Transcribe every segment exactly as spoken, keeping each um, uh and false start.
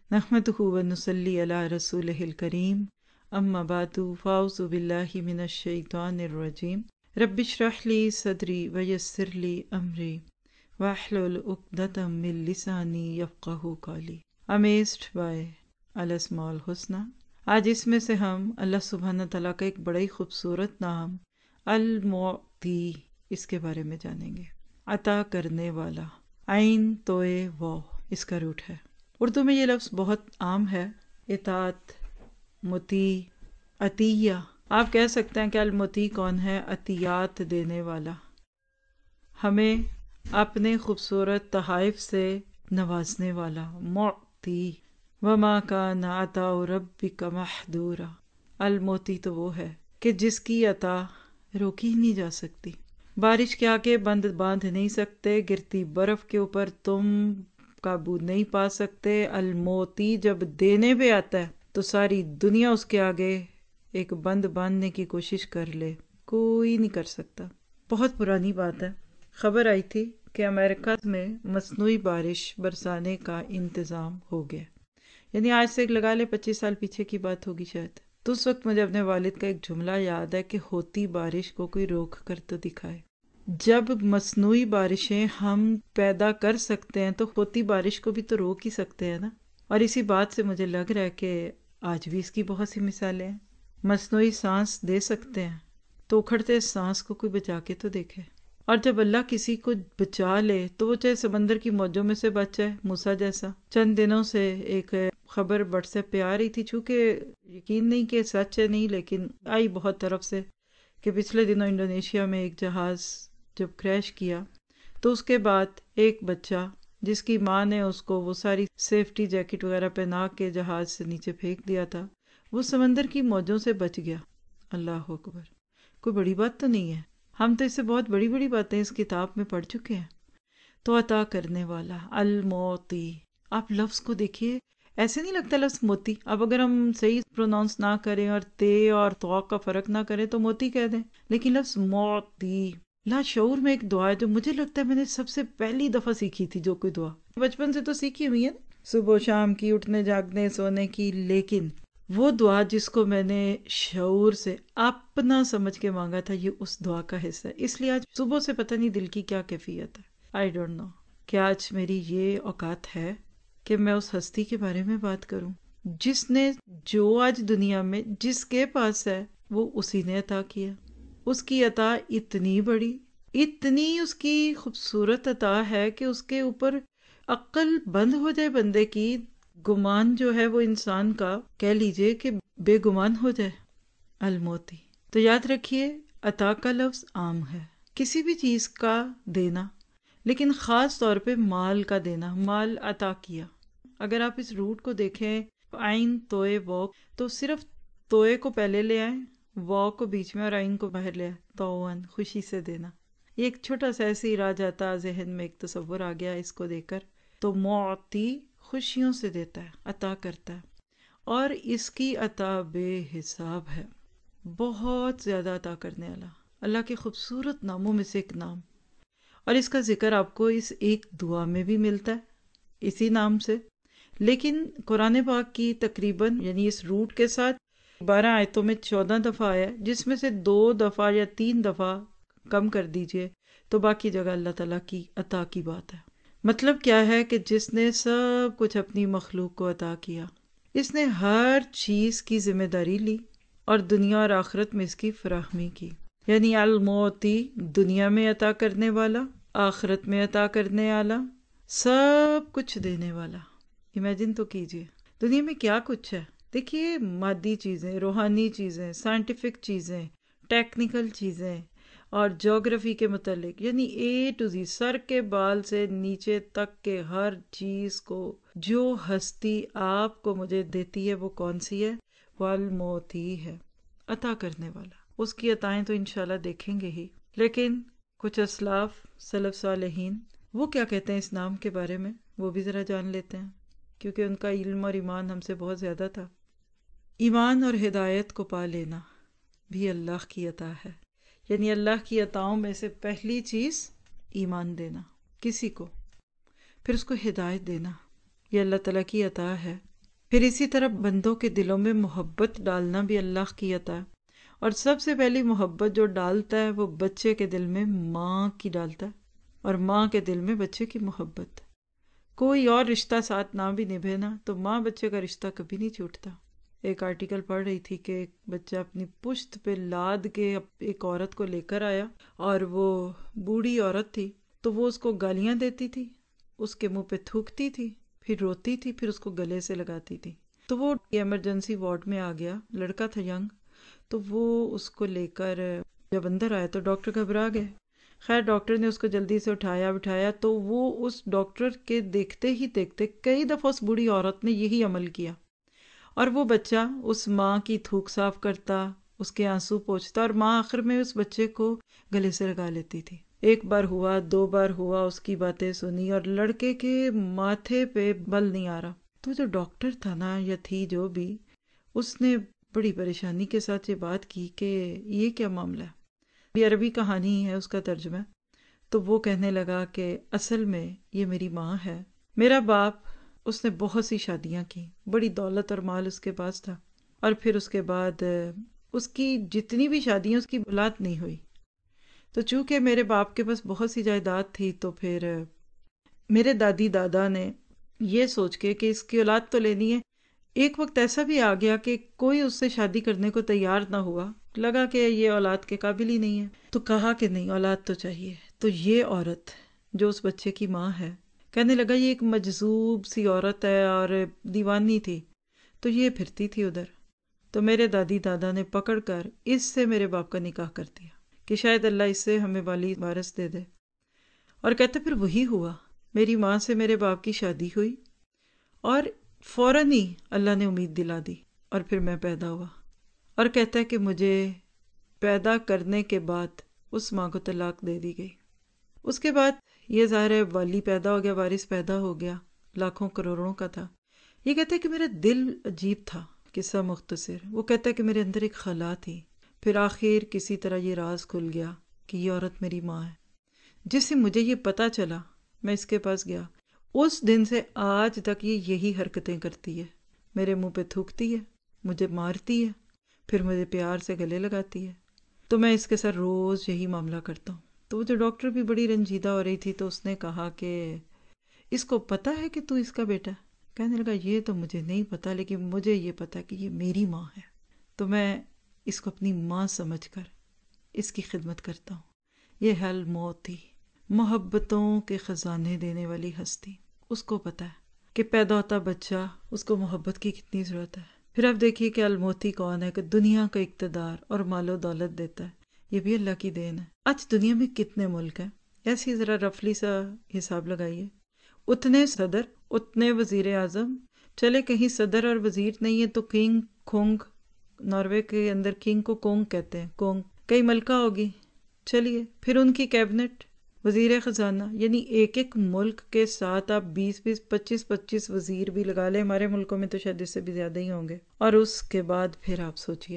نحمدہ ونصلی علی رسولہ الکریم اما بعد فاعوذ باللہ من الشیطان الرجیم رب اشرح لی صدری ویسر لی امری واحلل عقدۃ من لسانی یفقہوا قولی. Amazed by الاسماء الحسنی. آج اس میں سے ہم اللہ سبحانہ تعالیٰ کا ایک بڑا ہی خوبصورت نام المعطی اس کے بارے میں جانیں گے. عطا کرنے والا، عین توئے واو اس کا روٹ ہے. اردو میں یہ لفظ بہت عام ہے، اطاعت، مطیع، عطیہ. آپ کہہ سکتے ہیں کہ المطیع کون ہے؟ عطیات دینے والا، ہمیں اپنے خوبصورت تحائف سے نوازنے والا. معطی وما کان عطاء ربک محظورا. المعطی تو وہ ہے کہ جس کی عطا روکی ہی نہیں جا سکتی. بارش کے آگے بند باندھ نہیں سکتے، گرتی برف کے اوپر تم قابو نہیں پا سکتے. المعطی جب دینے پہ آتا ہے تو ساری دنیا اس کے آگے ایک بند باندھنے کی کوشش کر لے، کوئی نہیں کر سکتا. بہت پرانی بات ہے، خبر آئی تھی کہ امریکہ میں مصنوعی بارش برسانے کا انتظام ہو گیا. یعنی آج سے لگا لے پچیس سال پیچھے کی بات ہوگی شاید. تو اس وقت مجھے اپنے والد کا ایک جملہ یاد ہے کہ ہوتی بارش کو کوئی روک کر تو دکھائے. جب مصنوعی بارشیں ہم پیدا کر سکتے ہیں تو ہوتی بارش کو بھی تو روک ہی سکتے ہیں نا. اور اسی بات سے مجھے لگ رہا ہے کہ آج بھی اس کی بہت سی مثالیں ہیں. مصنوعی سانس دے سکتے ہیں تو اکھڑتے سانس کو کوئی بچا کے تو دیکھے. اور جب اللہ کسی کو بچا لے تو وہ چاہے سمندر کی موجوں میں سے بچ جائے، موسیٰ جیسا. چند دنوں سے ایک خبر واٹس ایپ پہ آ رہی تھی، چونکہ یقین نہیں کہ سچ ہے نہیں، لیکن آئی بہت طرف سے، کہ پچھلے دنوں انڈونیشیا میں ایک جہاز جب کریش کیا تو اس کے بعد ایک بچہ جس کی ماں نے اس کو وہ ساری سیفٹی جیکٹ وغیرہ پہنا کے جہاز سے نیچے پھینک دیا تھا، وہ سمندر کی موجوں سے بچ گیا. اللہ اکبر. کوئی بڑی بات تو نہیں ہے، ہم تو اس سے بہت بڑی بڑی باتیں اس کتاب میں پڑھ چکے ہیں. تو عطا کرنے والا، المعطی. آپ لفظ کو دیکھیے، ایسے نہیں لگتا لفظ موتی. اب اگر ہم صحیح پروناؤنس نہ کریں اور تے اور تو کا فرق نہ کریں تو موتی کہہ دیں، لیکن لفظ معطی لا شعور میں ایک دعا ہے جو مجھے لگتا ہے میں نے سب سے پہلی دفعہ سیکھی تھی. جو کوئی دعا بچپن سے تو سیکھی ہوئی ہے، صبح و شام کی، اٹھنے جاگنے سونے کی، لیکن وہ دعا جس کو میں نے شعور سے اپنا سمجھ کے مانگا تھا، یہ اس دعا کا حصہ ہے. اس لیے آج صبح سے پتہ نہیں دل کی کیا کیفیت ہے. آئی ڈونٹ نو کہ آج میری یہ اوقات ہے کہ میں اس ہستی کے بارے میں بات کروں جس نے جو آج دنیا میں جس کے پاس ہے وہ اسی نے عطا کیا. اس کی عطا اتنی بڑی، اتنی اس کی خوبصورت عطا ہے کہ اس کے اوپر عقل بند ہو جائے بندے کی. گمان جو ہے وہ انسان کا کہہ لیجئے کہ بے گمان ہو جائے. المعطی. تو یاد رکھیے عطا کا لفظ عام ہے، کسی بھی چیز کا دینا، لیکن خاص طور پہ مال کا دینا. مال عطا کیا. اگر آپ اس روٹ کو دیکھیں، عین توئے واو، تو صرف توئے کو پہلے لے آئیں، واو کو بیچ میں اور عین کو باہر لے آئیں. توان خوشی سے دینا. یہ ایک چھوٹا سا ایسے ہی راج آتا ذہن میں ایک تصور آ گیا اس کو دیکھ کر. تو معطی خوشیوں سے دیتا ہے، عطا کرتا ہے، اور اس کی عطا بے حساب ہے. بہت زیادہ عطا کرنے والا، اللہ کے خوبصورت ناموں میں سے ایک نام. اور اس کا ذکر آپ کو اس ایک دعا میں بھی ملتا ہے اسی نام سے. لیکن قرآن پاک کی تقریباً یعنی اس روٹ کے ساتھ بارہ آیتوں میں چودہ دفعہ آیا ہے، جس میں سے دو دفعہ یا تین دفعہ کم کر دیجئے تو باقی جگہ اللہ تعالیٰ کی عطا کی بات ہے. مطلب کیا ہے کہ جس نے سب کچھ اپنی مخلوق کو عطا کیا، اس نے ہر چیز کی ذمہ داری لی اور دنیا اور آخرت میں اس کی فراہمی کی. یعنی المعطی، دنیا میں عطا کرنے والا، آخرت میں عطا کرنے والا، سب کچھ دینے والا. امیجن تو کیجئے دنیا میں کیا کچھ ہے. دیکھیے مادی چیزیں، روحانی چیزیں، سائنٹیفک چیزیں، ٹیکنیکل چیزیں، اور جغرافی کے متعلق، یعنی اے ٹو زی، سر کے بال سے نیچے تک کے ہر چیز کو جو ہستی آپ کو مجھے دیتی ہے وہ کون سی ہے؟ والمعطی ہے، عطا کرنے والا. اس کی عطائیں تو انشاءاللہ دیکھیں گے ہی، لیکن کچھ اسلاف سلف صالحین وہ کیا کہتے ہیں اس نام کے بارے میں وہ بھی ذرا جان لیتے ہیں، کیونکہ ان کا علم اور ایمان ہم سے بہت زیادہ تھا. ایمان اور ہدایت کو پا لینا بھی اللہ کی عطا ہے. یعنی اللہ کی عطاؤں میں سے پہلی چیز ایمان دینا کسی کو، پھر اس کو ہدایت دینا، یہ اللہ تعالیٰ کی عطا ہے. پھر اسی طرح بندوں کے دلوں میں محبت ڈالنا بھی اللہ کی عطا ہے، اور سب سے پہلی محبت جو ڈالتا ہے وہ بچے کے دل میں ماں کی ڈالتا ہے، اور ماں کے دل میں بچے کی محبت۔ کوئی اور رشتہ ساتھ نہ بھی نبھے نا تو ماں بچے کا رشتہ کبھی نہیں چھوٹتا۔ ایک آرٹیکل پڑھ رہی تھی کہ ایک بچہ اپنی پشت پہ لاد کے ایک عورت کو لے کر آیا، اور وہ بوڑھی عورت تھی تو وہ اس کو گالیاں دیتی تھی، اس کے منہ پہ تھوکتی تھی، پھر روتی تھی، پھر اس کو گلے سے لگاتی تھی۔ تو وہ ایمرجنسی وارڈ میں آ گیا، لڑکا تھا ینگ، تو وہ اس کو لے کر جب اندر آیا تو ڈاکٹر گھبرا گئے۔ خیر ڈاکٹر نے اس کو جلدی سے اٹھایا بٹھایا تو وہ اس ڈاکٹر کے دیکھتے ہی دیکھتے کئی دفعہ اس بوڑھی عورت نے یہی عمل کیا، اور وہ بچہ اس ماں کی تھوک صاف کرتا، اس کے آنسو پوچھتا، اور ماں آخر میں اس بچے کو گلے سے لگا لیتی تھی۔ ایک بار ہوا، دو بار ہوا، اس کی باتیں سنی، اور لڑکے کے ماتھے پہ بل نہیں آ رہا۔ تو جو ڈاکٹر تھا نا یا تھی جو بھی، اس نے بڑی پریشانی کے ساتھ یہ بات کی کہ یہ کیا معاملہ ہے۔ یہ عربی کہانی ہے، اس کا ترجمہ۔ تو وہ کہنے لگا کہ اصل میں یہ میری ماں ہے، میرا باپ اس نے بہت سی شادیاں کی، بڑی دولت اور مال اس کے پاس تھا، اور پھر اس کے بعد اس کی جتنی بھی شادیاں اس کی اولاد نہیں ہوئی۔ تو چونکہ میرے باپ کے پاس بہت سی جائیداد تھی تو پھر میرے دادی دادا نے یہ سوچ کے کہ اس کی اولاد تو لینی ہے، ایک وقت ایسا بھی آ گیا کہ کوئی اس سے شادی کرنے کو تیار نہ ہوا، لگا کہ یہ اولاد کے قابل ہی نہیں ہے، تو کہا کہ نہیں اولاد تو چاہیے۔ تو یہ عورت جو اس بچے کی ماں ہے، کہنے لگا یہ ایک مجذوب سی عورت ہے اور دیوانی تھی، تو یہ پھرتی تھی ادھر۔ تو میرے دادی دادا نے پکڑ کر اس سے میرے باپ کا نکاح کر دیا کہ شاید اللہ اس سے ہمیں والی وارث دے دے، اور کہتے پھر وہی ہوا، میری ماں سے میرے باپ کی شادی ہوئی، اور فوراً ہی اللہ نے امید دلا دی، اور پھر میں پیدا ہوا۔ اور کہتا ہے کہ مجھے پیدا کرنے کے بعد اس ماں کو طلاق دے دی گئی۔ اس کے بعد یہ ظاہر ہے والی پیدا ہو گیا، وارث پیدا ہو گیا، لاکھوں کروڑوں کا تھا۔ یہ کہتا ہے کہ میرا دل عجیب تھا، قصہ مختصر۔ وہ کہتا ہے کہ میرے اندر ایک خلا تھی، پھر آخر کسی طرح یہ راز کھل گیا کہ یہ عورت میری ماں ہے۔ جس سے مجھے یہ پتہ چلا میں اس کے پاس گیا، اس دن سے آج تک یہ یہی حرکتیں کرتی ہے، میرے منہ پہ تھوکتی ہے، مجھے مارتی ہے، پھر مجھے پیار سے گلے لگاتی ہے۔ تو میں اس کے ساتھ روز یہی معاملہ کرتا ہوں۔ تو وہ جو ڈاکٹر بھی بڑی رنجیدہ ہو رہی تھی تو اس نے کہا کہ اس کو پتہ ہے کہ تو اس کا بیٹا ہے؟ کہنے لگا یہ تو مجھے نہیں پتا، لیکن مجھے یہ پتا کہ یہ میری ماں ہے، تو میں اس کو اپنی ماں سمجھ کر اس کی خدمت کرتا ہوں۔ یہ ہے الموتی، محبتوں کے خزانے دینے والی ہستی۔ اس کو پتا ہے کہ پیدا ہوتا بچہ، اس کو محبت کی کتنی ضرورت ہے۔ پھر آپ دیکھیے کہ الموتی کون ہے، کہ دنیا کا اقتدار اور مال و دولت دیتا ہے، یہ بھی اللہ کی دین ہے۔ آج دنیا میں کتنے ملک ہیں، ایسی ذرا رفلی سا حساب لگائیے، اتنے صدر، اتنے وزیر اعظم، چلے کہیں صدر اور وزیر نہیں ہے تو کنگ کونگ، ناروے کے اندر کنگ کو کونگ کہتے ہیں، کونگ، کئی ملکہ ہوگی، چلیے پھر ان کی کیبنٹ، وزیر خزانہ، یعنی ایک ایک ملک کے ساتھ آپ بیس بیس پچیس پچیس وزیر بھی لگا لیں، ہمارے ملکوں میں تو شاید اس سے بھی زیادہ ہی ہوں گے۔ اور اس کے بعد پھر آپ سوچئے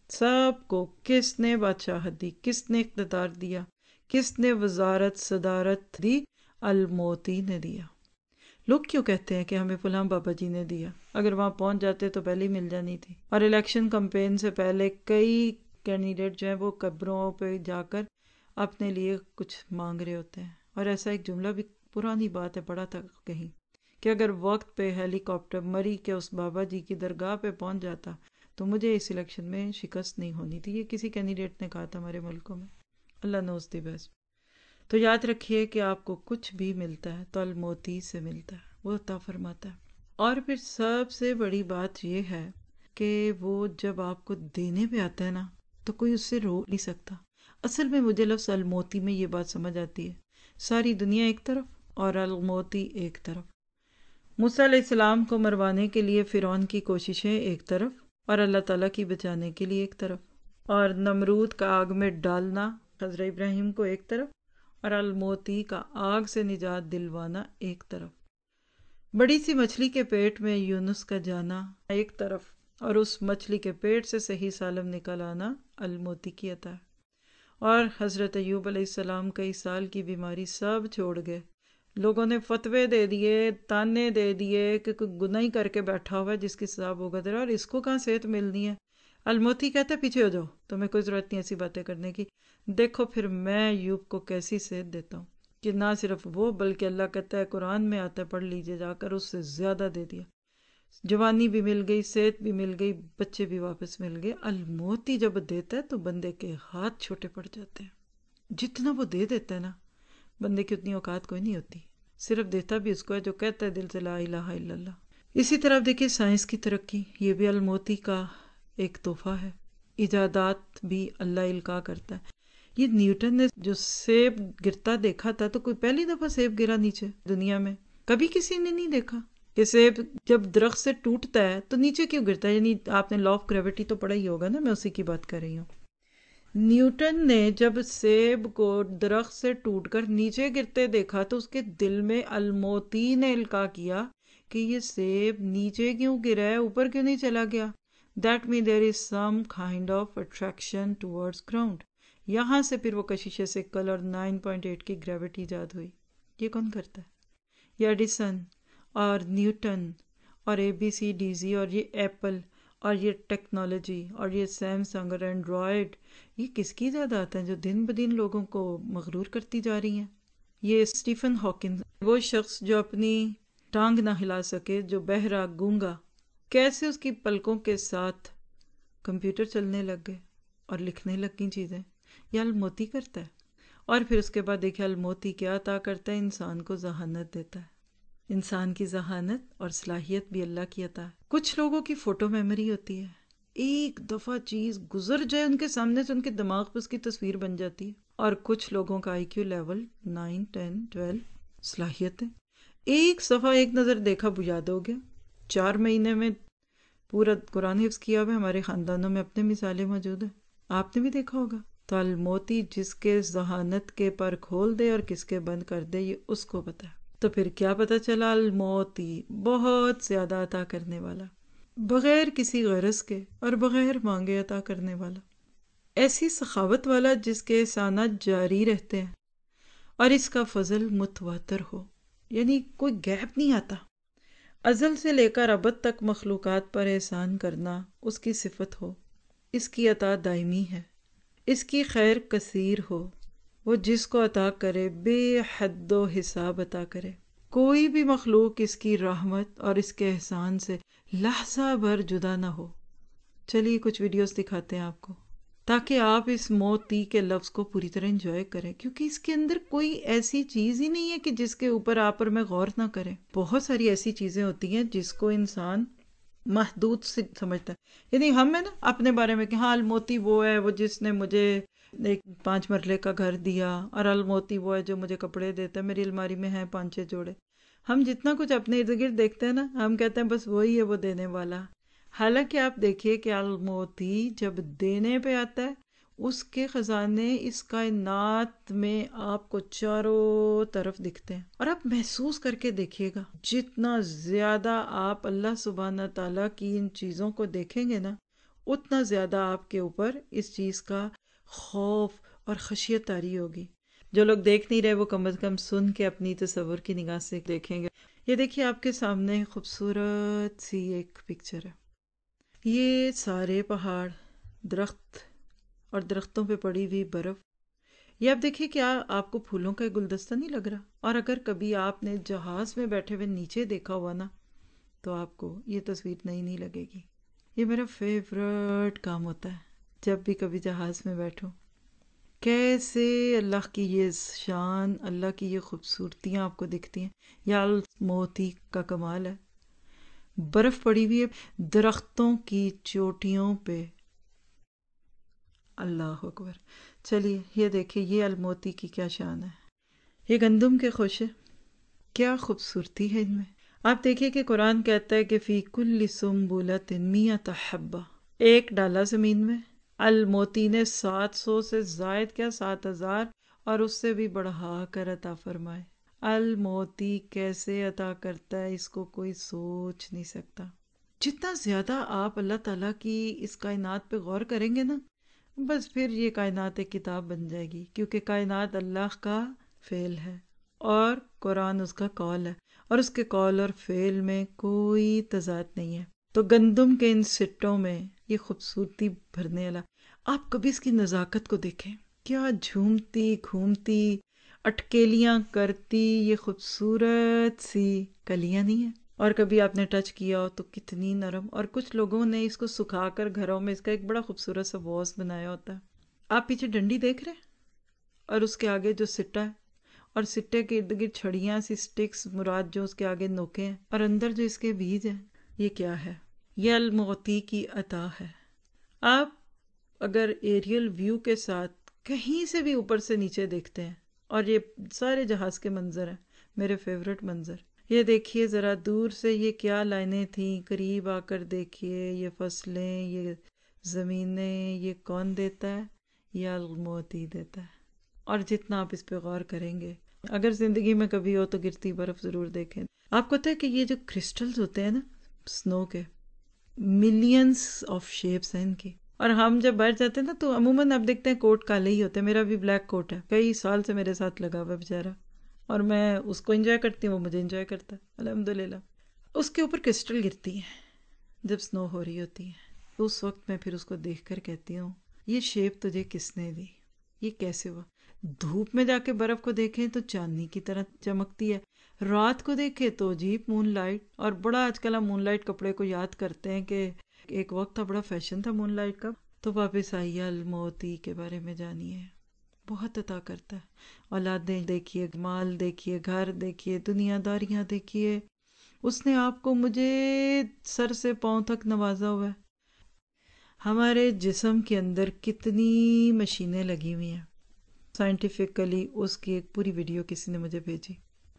سب کو کس نے بادشاہت دی، کس نے اقتدار دیا، کس نے وزارت صدارت دی؟ الموتی نے دیا۔ لوگ کیوں کہتے ہیں کہ ہمیں فلاں بابا جی نے دیا؟ اگر وہاں پہنچ جاتے تو پہلے ہی مل جانی تھی۔ اور الیکشن کمپین سے پہلے کئی کینڈیڈیٹ جو ہیں وہ قبروں پہ جا کر اپنے لیے کچھ مانگ رہے ہوتے ہیں۔ اور ایسا ایک جملہ بھی پرانی بات ہے، پڑھا تھا کہیں کہ اگر وقت پہ ہیلی کاپٹر مری کے اس بابا جی کی درگاہ پہ پہنچ جاتا تو مجھے اس الیکشن میں شکست نہیں ہونی تھی۔ یہ کسی کینڈیڈیٹ نے کہا تھا ہمارے ملکوں میں۔ Allah knows the best. تو یاد رکھیے کہ آپ کو کچھ بھی ملتا ہے تو الموتی سے ملتا ہے، وہ عطا فرماتا ہے۔ اور پھر سب سے بڑی بات یہ ہے کہ وہ جب آپ کو دینے پہ آتا ہے نا تو کوئی اس سے رو نہیں سکتا۔ اصل میں مجھے لفظ الموتی میں یہ بات سمجھ آتی ہے، ساری دنیا ایک طرف اور الموتی ایک طرف۔ موسیٰ علیہ السلام کو مروانے کے لیے فرعون کی کوششیں ایک طرف اور اللہ تعالیٰ کی بچانے کے لیے ایک طرف، اور نمرود کا آگ میں ڈالنا حضرت ابراہیم کو ایک طرف، اور الموتی کا آگ سے نجات دلوانا ایک طرف۔ بڑی سی مچھلی کے پیٹ میں یونس کا جانا ایک طرف، اور اس مچھلی کے پیٹ سے صحیح سالم نکل آنا الموتی کی عطا ہے۔ اور حضرت ایوب علیہ السلام کئی سال کی بیماری سب چھوڑ گئے، لوگوں نے فتوے دے دیے، تانے دے دیے کہ کوئی گناہ ہی کر کے بیٹھا ہوا ہے جس کی سزا بھگت رہا ہے، اور اس کو کہاں صحت ملنی ہے۔ الموتی کہتا ہے پیچھے ہو جاؤ، تمہیں کوئی ضرورت نہیں ایسی باتیں کرنے کی، دیکھو پھر میں ایوب کو کیسی صحت دیتا ہوں، کہ نہ صرف وہ بلکہ اللہ کہتا ہے قرآن میں آتا ہے پڑھ لیجئے جا کر، اس سے زیادہ دے دیا، جوانی بھی مل گئی، صحت بھی مل گئی، بچے بھی واپس مل گئے۔ الموتی جب دیتا ہے تو بندے کے ہاتھ چھوٹے پڑ جاتے ہیں، جتنا وہ دے دیتا ہے نا، بندے کی اتنی اوقات کوئی نہیں ہوتی، صرف دیتا بھی اس کو ہے جو کہتا ہے دل سے لا الہ الا اللہ۔ اسی طرح دیکھیے سائنس کی ترقی، یہ بھی الموتی کا ایک تحفہ ہے، ایجادات بھی اللہ القاء کرتا ہے۔ یہ نیوٹن نے جو سیب گرتا دیکھا تھا، تو کوئی پہلی دفعہ سیب گرا نیچے دنیا میں؟ کبھی کسی نے نہیں دیکھا کہ سیب جب درخت سے ٹوٹتا ہے تو نیچے کیوں گرتا ہے، یعنی آپ نے لا آف گریوٹی تو پڑھا ہی ہوگا نا، میں اسی کی بات کر رہی ہوں۔ نیوٹن نے جب سیب کو درخت سے ٹوٹ کر نیچے گرتے دیکھا تو اس کے دل میں الموتی نے القاء کیا کہ یہ سیب نیچے کیوں گرا ہے، اوپر کیوں نہیں چلا گیا۔ That means there is some kind of attraction towards ground۔ یہاں سے پھر وہ کشش ثقل اور نائن پوائنٹ ایٹ کی گریوٹی ایجاد ہوئی۔ یہ کون کرتا ہے؟ یہ ایڈیسن اور نیوٹن اور اے بی سی ڈی زی اور یہ ایپل اور یہ ٹیکنالوجی اور یہ سیمسنگ اور اینڈرائڈ، یہ کس کی ایجادات ہیں جو دن بدن لوگوں کو مغرور کرتی جا رہی ہیں؟ یہ اسٹیفن ہاکنگ، وہ شخص جو اپنی ٹانگ نہ ہلا سکے، جو بہرا گونگا، کیسے اس کی پلکوں کے ساتھ کمپیوٹر چلنے لگ گئے اور لکھنے لگ گئی چیزیں۔ یہ الموتی کرتا ہے۔ اور پھر اس کے بعد دیکھیں الموتی کیا عطا کرتا ہے، انسان کو ذہانت دیتا ہے۔ انسان کی ذہانت اور صلاحیت بھی اللہ کی عطا ہے۔ کچھ لوگوں کی فوٹو میموری ہوتی ہے، ایک دفعہ چیز گزر جائے ان کے سامنے سے ان کے دماغ پہ اس کی تصویر بن جاتی ہے۔ اور کچھ لوگوں کا I Q level nine ten twelve صلاحیت ہے، ایک صفحہ ایک نظر دیکھا وہ یاد ہو گیا، چار مہینے میں پورا قرآن حفظ کیا ہوا ہے۔ ہمارے خاندانوں میں اپنے مثالیں موجود ہیں، آپ نے بھی دیکھا ہوگا۔ تو الموتی جس کے ذہانت کے پر کھول دے اور کس کے بند کر دے، یہ اس کو پتہ ہے۔ تو پھر کیا پتہ چلا؟ الموتی بہت زیادہ عطا کرنے والا، بغیر کسی غرض کے اور بغیر مانگے عطا کرنے والا، ایسی سخاوت والا جس کے احسانات جاری رہتے ہیں اور اس کا فضل متواتر ہو، یعنی کوئی گیپ نہیں آتا، ازل سے لے کر ابد تک مخلوقات پر احسان کرنا اس کی صفت ہو، اس کی عطا دائمی ہے، اس کی خیر کثیر ہو، وہ جس کو عطا کرے بے حد و حساب عطا کرے، کوئی بھی مخلوق اس کی رحمت اور اس کے احسان سے لحظہ بھر جدا نہ ہو۔ چلیے کچھ ویڈیوز دکھاتے ہیں آپ کو تاکہ آپ اس موتی کے لفظ کو پوری طرح انجوائے کریں، کیونکہ اس کے اندر کوئی ایسی چیز ہی نہیں ہے کہ جس کے اوپر آپ اور میں غور نہ کریں۔ بہت ساری ایسی چیزیں ہوتی ہیں جس کو انسان محدود سے سمجھتا ہے، یعنی ہم ہے نا اپنے بارے میں کہ ہاں الموتی وہ ہے وہ جس نے مجھے ایک پانچ مرلے کا گھر دیا، اور الموتی وہ ہے جو مجھے کپڑے دیتا ہے، میری الماری میں ہیں پانچ چھ جوڑے۔ ہم جتنا کچھ اپنے ارد گرد دیکھتے ہیں نا، ہم کہتے ہیں بس وہی ہے وہ دینے والا۔ حالانکہ آپ دیکھیے کہ الموتی جب دینے پہ آتا ہے، اس کے خزانے اس کائنات میں آپ کو چاروں طرف دکھتے ہیں، اور آپ محسوس کر کے دیکھیے گا، جتنا زیادہ آپ اللہ سبحانہ تعالیٰ کی ان چیزوں کو دیکھیں گے نا، اتنا زیادہ آپ کے اوپر اس چیز کا خوف اور خشیت طاری ہوگی۔ جو لوگ دیکھ نہیں رہے وہ کم از کم سن کے اپنی تصور کی نگاہ سے دیکھیں گے۔ یہ دیکھیے آپ کے سامنے خوبصورت سی ایک پکچر ہے، یہ سارے پہاڑ، درخت اور درختوں پہ پڑی ہوئی برف، یہ آپ دیکھیے کیا آپ کو پھولوں کا گلدستہ نہیں لگ رہا؟ اور اگر کبھی آپ نے جہاز میں بیٹھے ہوئے نیچے دیکھا ہوا نا، تو آپ کو یہ تصویر نئی نہیں لگے گی۔ یہ میرا فیورٹ کام ہوتا ہے جب بھی کبھی جہاز میں بیٹھوں، کیسے اللہ کی یہ شان، اللہ کی یہ خوبصورتیاں آپ کو دکھتی ہیں۔ یا الموتی کا کمال ہے، برف پڑی ہوئی ہے درختوں کی چوٹیوں پہ، اللہ اکبر۔ چلیے یہ دیکھیں یہ الموتی کی کیا شان ہے۔ یہ گندم کے خوشے، کیا خوبصورتی ہے ان میں۔ آپ دیکھیے کہ قرآن کہتا ہے کہ فی کل سنبلۃ مئۃ حبہ، ایک ڈالا زمین میں، الموتی نے سات سو سے زائد کیا سات ہزار اور اس سے بھی بڑھا کر عطا فرمائے۔ الموتی کیسے عطا کرتا ہے اس کو کوئی سوچ نہیں سکتا۔ جتنا زیادہ آپ اللہ تعالیٰ کی اس کائنات پہ غور کریں گے نا، بس پھر یہ کائنات ایک کتاب بن جائے گی، کیونکہ کائنات اللہ کا فعل ہے اور قرآن اس کا قول ہے، اور اس کے قول اور فعل میں کوئی تضاد نہیں ہے۔ تو گندم کے ان سٹوں میں یہ خوبصورتی بھرنے والا، آپ کبھی اس کی نزاکت کو دیکھیں، کیا جھومتی گھومتی اٹکیلیاں کرتی یہ خوبصورت سی کلیاں نہیں ہیں؟ اور کبھی آپ نے ٹچ کیا ہو تو کتنی نرم، اور کچھ لوگوں نے اس کو سکھا کر گھروں میں اس کا ایک بڑا خوبصورت سا واس بنایا ہوتا ہے۔ آپ پیچھے ڈنڈی دیکھ رہے ہیں، اور اس کے آگے جو سٹا ہے، اور سٹے کے ارد گرد چھڑیاں سی سٹکس مراد جو اس کے آگے نوکے ہیں، اور اندر جو اس کے بیج ہیں، یہ کیا ہے؟ یہ المعطی کی عطا ہے۔ آپ اگر ایریل ویو کے ساتھ کہیں سے بھی اوپر سے نیچے دیکھتے ہیں، اور یہ سارے جہاز کے منظر ہیں، میرے فیورٹ منظر، یہ دیکھیے ذرا دور سے یہ کیا لائنیں تھیں، قریب آ کر دیکھیے یہ فصلیں، یہ زمینیں، یہ کون دیتا ہے؟ یہ المعطی دیتا ہے۔ اور جتنا آپ اس پہ غور کریں گے، اگر زندگی میں کبھی ہو تو گرتی برف ضرور دیکھیں۔ آپ کو پتہ ہے کہ یہ جو کرسٹلز ہوتے ہیں نا سنو کے، ملینز آف شیپس ہیں ان کی، اور ہم جب بیٹھ جاتے ہیں نا تو عموماً آپ دیکھتے ہیں کوٹ کالے ہی ہوتے ہیں۔ میرا بھی بلیک کوٹ ہے، کئی سال سے میرے ساتھ لگا ہوا بیچارہ، اور میں اس کو انجوائے کرتی ہوں، وہ مجھے انجوائے کرتا ہے الحمدللہ۔ اس کے اوپر کرسٹل گرتی ہیں جب سنو ہو رہی ہوتی ہے، تو اس وقت میں پھر اس کو دیکھ کر کہتی ہوں یہ شیپ تجھے کس نے دی، یہ کیسے ہوا؟ دھوپ میں جا کے برف کو دیکھیں تو چاندنی کی طرح چمکتی ہے، رات کو دیکھیں تو عجیب مون لائٹ، اور بڑا آج کل ہم مون لائٹ کپڑے کو یاد کرتے ہیں کہ ایک وقت تھا بڑا فیشن تھا مون لائٹ کا۔ تو واپس آئیے المعطی کے بارے میں جانیے، بہت عطا کرتا ہے۔ اولادیں دیکھیے، مال دیکھیے، گھر دیکھیے، دنیا داریاں دیکھیے، اس نے آپ کو مجھے سر سے پاؤں تک نوازا ہوا ہے۔ ہمارے جسم کے اندر کتنی مشینیں لگی ہوئی ہیں، سائنٹیفکلی اس کی ایک پوری ویڈیو کسی نے مجھے بھیجی،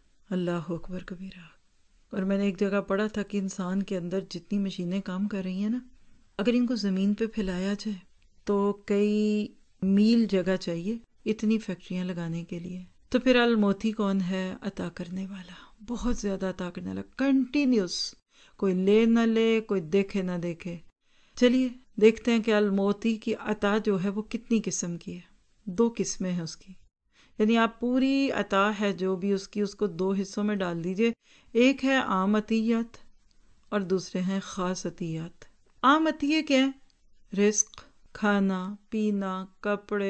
اللہ اکبر کبیرہ۔ اور میں نے ایک جگہ پڑھا تھا کہ انسان کے اندر جتنی مشینیں کام کر رہی ہیں نا، اگر ان کو زمین پہ پھیلایا جائے تو کئی میل جگہ چاہیے اتنی فیکٹریاں لگانے کے لیے۔ تو پھر المعطی کون ہے؟ عطا کرنے والا، بہت زیادہ عطا کرنے والا، کنٹینیوس، کوئی لے نہ لے، کوئی دیکھے نہ دیکھے۔ چلیے دیکھتے ہیں کہ المعطی کی عطا جو ہے وہ کتنی قسم کی ہے۔ دو قسمیں ہیں اس کی، یعنی آپ پوری عطا ہے جو بھی اس کی، اس کو دو حصوں میں ڈال دیجئے۔ ایک ہے عام عطیات اور دوسرے ہیں خاص عطیات۔ عام عطیے کیا ہیں؟ رزق، کھانا پینا، کپڑے،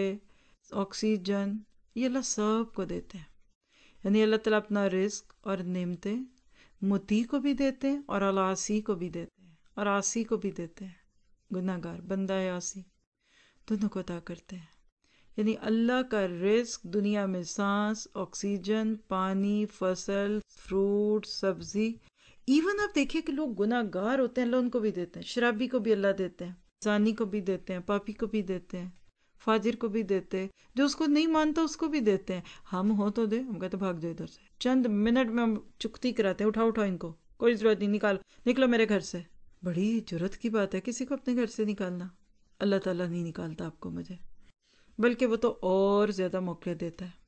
آکسیجن، یہ اللہ سب کو دیتے ہیں۔ یعنی اللہ تعالیٰ اپنا رزق اور نعمتیں مطیع کو بھی دیتے ہیں اور العاصی کو بھی دیتے ہیں، اور عاصی کو بھی دیتے ہیں، گناہ گار بندہ عاصی دونوں کو عطا کرتے ہیں۔ یعنی اللہ کا رزق دنیا میں سانس، آکسیجن، پانی، فصل، فروٹ، سبزی، ایون آپ دیکھیے کہ لوگ گناہ گار ہوتے ہیں اللہ ان کو بھی دیتے ہیں، شرابی کو بھی اللہ دیتے ہیں، زانی کو بھی دیتے ہیں، پاپی کو بھی دیتے ہیں، فاجر کو بھی دیتے ہیں، جو اس کو نہیں مانتا اس کو بھی دیتے ہیں۔ ہم ہو تو دے، ہم کہتے بھاگ جائے ادھر سے، چند منٹ میں ہم چکتی کراتے ہیں، اٹھاؤ اٹھاؤ ان کو، کوئی ضرورت نہیں، نکال نکلو میرے گھر سے۔ بڑی جرت کی بات ہے کسی کو اپنے گھر سے نکالنا۔ اللہ تعالیٰ نہیں نکالتا آپ کو مجھے، بلکہ وہ تو اور زیادہ موقع دیتا ہے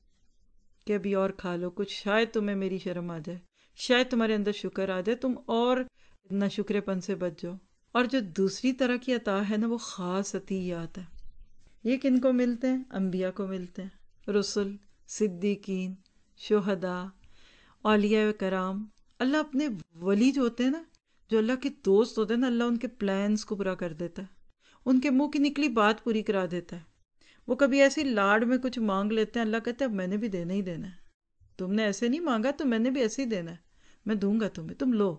کہ ابھی اور کھا لو کچھ، شاید تمہیں میری شرم آ جائے، شاید تمہارے اندر شکر آ جائے، تم اور نہ شکرے پن سے بچ جاؤ۔ اور جو دوسری طرح کی عطا ہے نا وہ خاص عطیات ہے۔ یہ کن کو ملتے ہیں؟ انبیاء کو ملتے ہیں، رسل، صدیقین، شہداء، اولیاء کرام۔ اللہ اپنے ولی جو ہوتے ہیں نا، جو اللہ کے دوست ہوتے ہیں نا، اللہ ان کے پلانز کو پورا کر دیتا ہے، ان کے منہ کی نکلی بات پوری کرا دیتا ہے۔ وہ کبھی ایسی لاڈ میں کچھ مانگ لیتے ہیں، اللہ کہتا ہے میں نے بھی دینا ہی دینا ہے، تم نے ایسے نہیں مانگا تو میں نے بھی ایسے ہی دینا ہے، میں دوں گا تمہیں، تم لو۔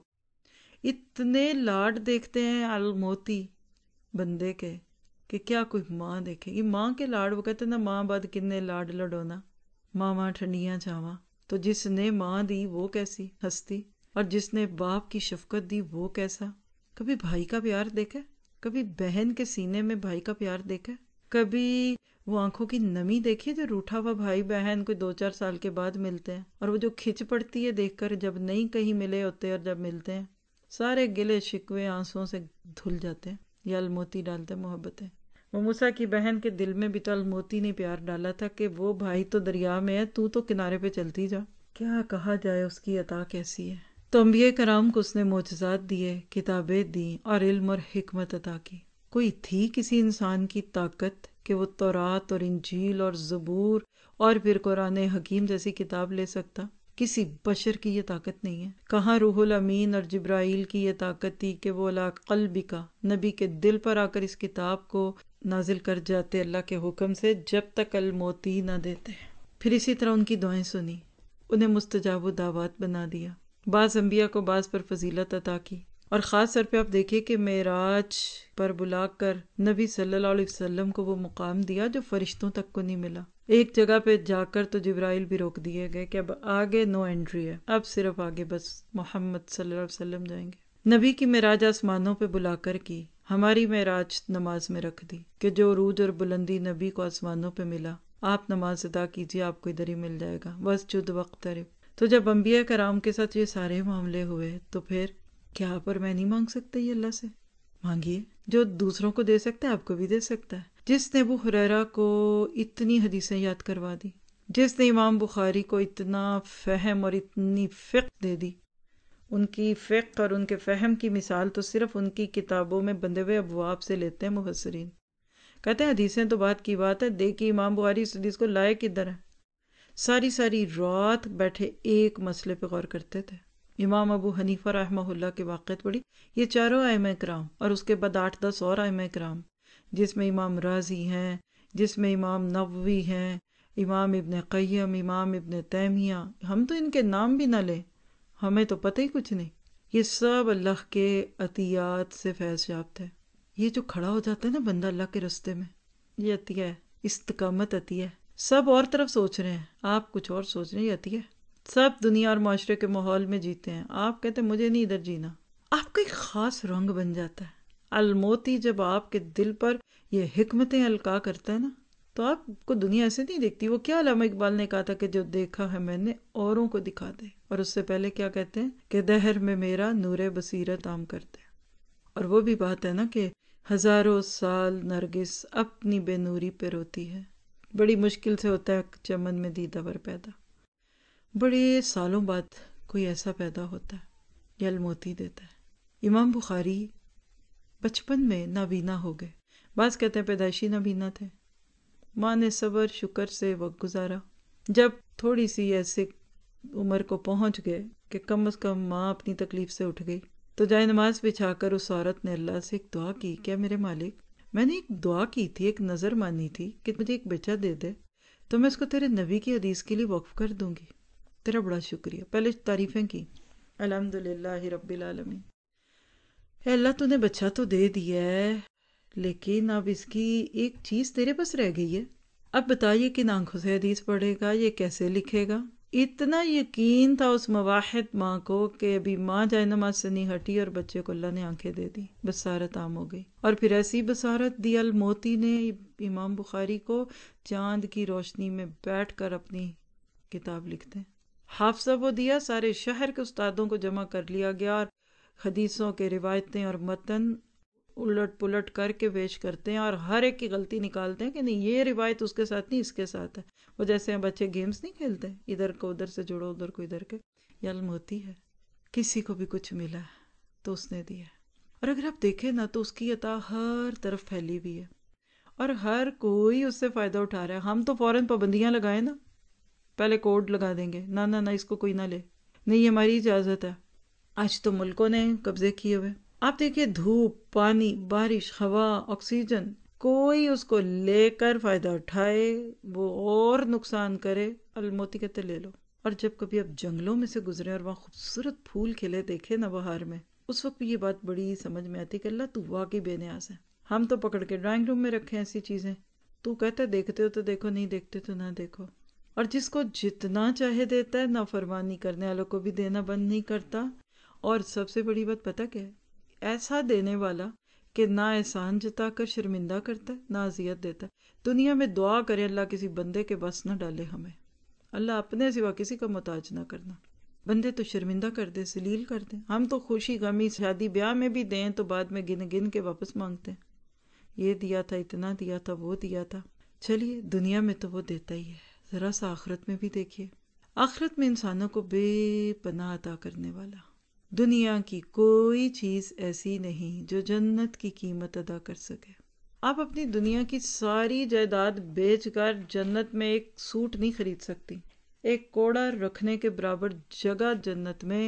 اتنے لاڈ دیکھتے ہیں المعطی بندے کے کہ کیا کوئی ماں دیکھے گی؟ ماں کے لاڈ، وہ کہتے ہیں نا ماں بعد کنے لاڈ لڈونا، ماں ماں ٹھنڈیاں چھاواں۔ تو جس نے ماں دی وہ کیسی ہستی، اور جس نے باپ کی شفقت دی وہ کیسا۔ کبھی بھائی کا پیار دیکھے؟ کبھی بہن کے سینے میں بھائی کا پیار دیکھے؟ کبھی وہ آنکھوں کی نمی دیکھیے جو روٹھا ہوا بھائی بہن کوئی دو چار سال کے بعد ملتے ہیں، اور وہ جو کھچ پڑتی ہے دیکھ کر جب نہیں کہیں ملے ہوتے اور جب ملتے ہیں سارے گلے شکوے آنسوؤں سے دھل جاتے ہیں۔ یا المعطی ڈالتے محبتیں۔ وہ موسیٰ کی بہن کے دل میں بھی تو المعطی نے پیار ڈالا تھا کہ وہ بھائی تو دریا میں ہے، تو تو کنارے پہ چلتی جا۔ کیا کہا جائے اس کی عطا کیسی ہے۔ تو انبیاء کرام کو اس نے معجزات دیے، کتابیں دیں اور علم اور حکمت عطا کی۔ کوئی تھی کسی انسان کی طاقت کہ وہ تورات اور انجیل اور زبور اور پھر قرآن حکیم جیسی کتاب لے سکتا؟ کسی بشر کی یہ طاقت نہیں ہے. کہاں روح الامین اور جبرائیل کی یہ طاقت تھی کہ وہ علی قلبک نبی کے دل پر آ کر اس کتاب کو نازل کر جاتے اللہ کے حکم سے، جب تک الموتی نہ دیتے. پھر اسی طرح ان کی دعائیں سنی، انہیں مستجاب الدعوات بنا دیا، بعض انبیاء کو بعض پر فضیلت عطا کی. اور خاص طور پہ آپ دیکھیے کہ معراج پر بلا کر نبی صلی اللہ علیہ وسلم کو وہ مقام دیا جو فرشتوں تک کو نہیں ملا. ایک جگہ پہ جا کر تو جبرائیل بھی روک دیے گئے کہ اب آگے نو انٹری ہے، اب صرف آگے بس محمد صلی اللہ علیہ وسلم جائیں گے. نبی کی معراج آسمانوں پہ بلا کر کی، ہماری معراج نماز میں رکھ دی کہ جو عروج اور بلندی نبی کو آسمانوں پہ ملا، آپ نماز ادا کیجیے، آپ کو ادھر ہی مل جائے گا، واسجد واقترب. تو جب انبیاء کرام کے ساتھ یہ سارے معاملے ہوئے تو پھر کیا پر میں نہیں مانگ سکتا یہ اللہ سے؟ مانگیے، جو دوسروں کو دے سکتا ہے آپ کو بھی دے سکتا ہے. جس نے ابو ہریرہ کو اتنی حدیثیں یاد کروا دی، جس نے امام بخاری کو اتنا فہم اور اتنی فقہ دے دی، ان کی فقہ اور ان کے فہم کی مثال تو صرف ان کی کتابوں میں بندے ہوئے ابواب سے لیتے ہیں مفسرین. کہتے ہیں حدیثیں تو بات کی بات ہے، دیکھیے امام بخاری اس حدیث کو لائے کدھر ہے. ساری ساری رات بیٹھے ایک مسئلے پہ غور کرتے تھے. امام ابو حنیفہ رحمہ اللہ کے واقعات پڑھی، یہ چاروں ائمہ کرام اور اس کے بعد آٹھ دس اور ائمہ کرام، جس میں امام رازی ہیں، جس میں امام نووی ہیں، امام ابن قیم، امام ابن تیمیہ، ہم تو ان کے نام بھی نہ لیں، ہمیں تو پتہ ہی کچھ نہیں. یہ سب اللہ کے عطیات سے فیض یافتہ ہے. یہ جو کھڑا ہو جاتا ہے نا بندہ اللہ کے رستے میں، یہ عطیہ ہے، استقامت عطیہ ہے. سب اور طرف سوچ رہے ہیں، آپ کچھ اور سوچ رہے ہیں، یہ عطیہ ہے. سب دنیا اور معاشرے کے ماحول میں جیتے ہیں، آپ کہتے ہیں مجھے نہیں ادھر جینا. آپ کا ایک خاص رنگ بن جاتا ہے. الموتی جب آپ کے دل پر یہ حکمتیں القاء کرتا ہے نا، تو آپ کو دنیا ایسے نہیں دیکھتی. وہ کیا علامہ اقبال نے کہا تھا کہ جو دیکھا ہے میں نے اوروں کو دکھا دے، اور اس سے پہلے کیا کہتے ہیں کہ دہر میں میرا نور بصیرت عام کر دے. اور وہ بھی بات ہے نا کہ ہزاروں سال نرگس اپنی بے نوری پہ روتی ہے، بڑی مشکل سے ہوتا ہے چمن میں دیدہ ور پیدا، بڑے سالوں بعد کوئی ایسا پیدا ہوتا ہے، یہ الموتی دیتا ہے. امام بخاری بچپن میں نابینا ہو گئے، بعض کہتے ہیں پیدائشی نابینا تھے. ماں نے صبر شکر سے وقت گزارا. جب تھوڑی سی ایسے عمر کو پہنچ گئے کہ کم از کم ماں اپنی تکلیف سے اٹھ گئی، تو جائے نماز بچھا کر اس عورت نے اللہ سے ایک دعا کی، کیا میرے مالک، میں نے ایک دعا کی تھی، ایک نظر مانی تھی کہ مجھے ایک بچہ دے دے تو میں اس کو تیرے نبی کی حدیث کے لیے وقف کر دوں گی، تیرا بڑا شکریہ. پہلے تعریفیں کی، الحمدللہ رب العالمین. اے اللہ تو نے بچہ تو دے دیا ہے، لیکن اب اس کی ایک چیز تیرے پاس رہ گئی ہے، اب بتائیے کن آنکھوں سے حدیث پڑھے گا، یہ کیسے لکھے گا. اتنا یقین تھا اس موحد ماں کو کہ ابھی ماں جائے نماز سے نہیں ہٹی اور بچے کو اللہ نے آنکھیں دے دی، بصارت عام ہو گئی. اور پھر ایسی بصارت دی الموتی نے امام بخاری کو، چاند کی روشنی میں بیٹھ کر اپنی کتاب لکھتے ہیں. حافظہ وہ دیا، سارے شہر کے استادوں کو جمع کر لیا گیا، اور حدیثوں کے روایتیں اور متن الٹ پلٹ کر کے پیش کرتے ہیں، اور ہر ایک کی غلطی نکالتے ہیں کہ نہیں یہ روایت اس کے ساتھ نہیں، اس کے ساتھ ہے. وہ جیسے ہم بچے گیمز نہیں کھیلتے، ادھر کو ادھر سے جوڑو، ادھر کو ادھر کے. یہ الموتی ہے، کسی کو بھی کچھ ملا ہے تو اس نے دیا ہے. اور اگر آپ دیکھیں نا تو اس کی عطا ہر طرف پھیلی ہوئی ہے، اور ہر کوئی اس سے فائدہ اٹھا رہا ہے. ہم تو فوراً پابندیاں لگائیں نا، پہلے کوڈ لگا دیں گے، نہ نہ نہ اس کو کوئی نہ لے، نہیں یہ ہماری اجازت ہے. آج تو ملکوں نے قبضے کیے ہوئے. آپ دیکھیے دھوپ، پانی، بارش، ہوا، آکسیجن، کوئی اس کو لے کر فائدہ اٹھائے وہ اور نقصان کرے، الموتی کہتے لے لو. اور جب کبھی آپ جنگلوں میں سے گزرے اور وہاں خوبصورت پھول کھلے دیکھے نا بہار میں، اس وقت بھی یہ بات بڑی سمجھ میں آتی کہ اللہ تو واقعی بے نیاز ہے. ہم تو پکڑ کے ڈرائنگ روم میں رکھے ایسی چیزیں، تو کہتا ہے دیکھتے ہو تو دیکھو، نہیں دیکھتے تو نہ دیکھو. اور جس کو جتنا چاہے دیتا ہے، نافرمانی کرنے والوں کو بھی دینا بند نہیں کرتا. اور سب سے بڑی بات پتہ کیا ہے؟ ایسا دینے والا کہ نہ احسان جتا کر شرمندہ کرتا ہے، نہ اذیت دیتا ہے. دنیا میں دعا کرے اللہ کسی بندے کے بس نہ ڈالے ہمیں، اللہ اپنے سوا کسی کا محتاج نہ کرنا. بندے تو شرمندہ کر دے، ذلیل کر دیں. ہم تو خوشی غمی شادی بیاہ میں بھی دیں تو بعد میں گن گن کے واپس مانگتے ہیں، یہ دیا تھا، اتنا دیا تھا، وہ دیا تھا. چلیے دنیا میں تو وہ دیتا ہی ہے، ذرا سا آخرت میں بھی دیکھیے. آخرت میں انسانوں کو بے پناہ عطا کرنے والا، دنیا کی کوئی چیز ایسی نہیں جو جنت کی قیمت ادا کر سکے. آپ اپنی دنیا کی ساری جائیداد بیچ کر جنت میں ایک سوٹ نہیں خرید سکتی. ایک کوڑا رکھنے کے برابر جگہ جنت میں،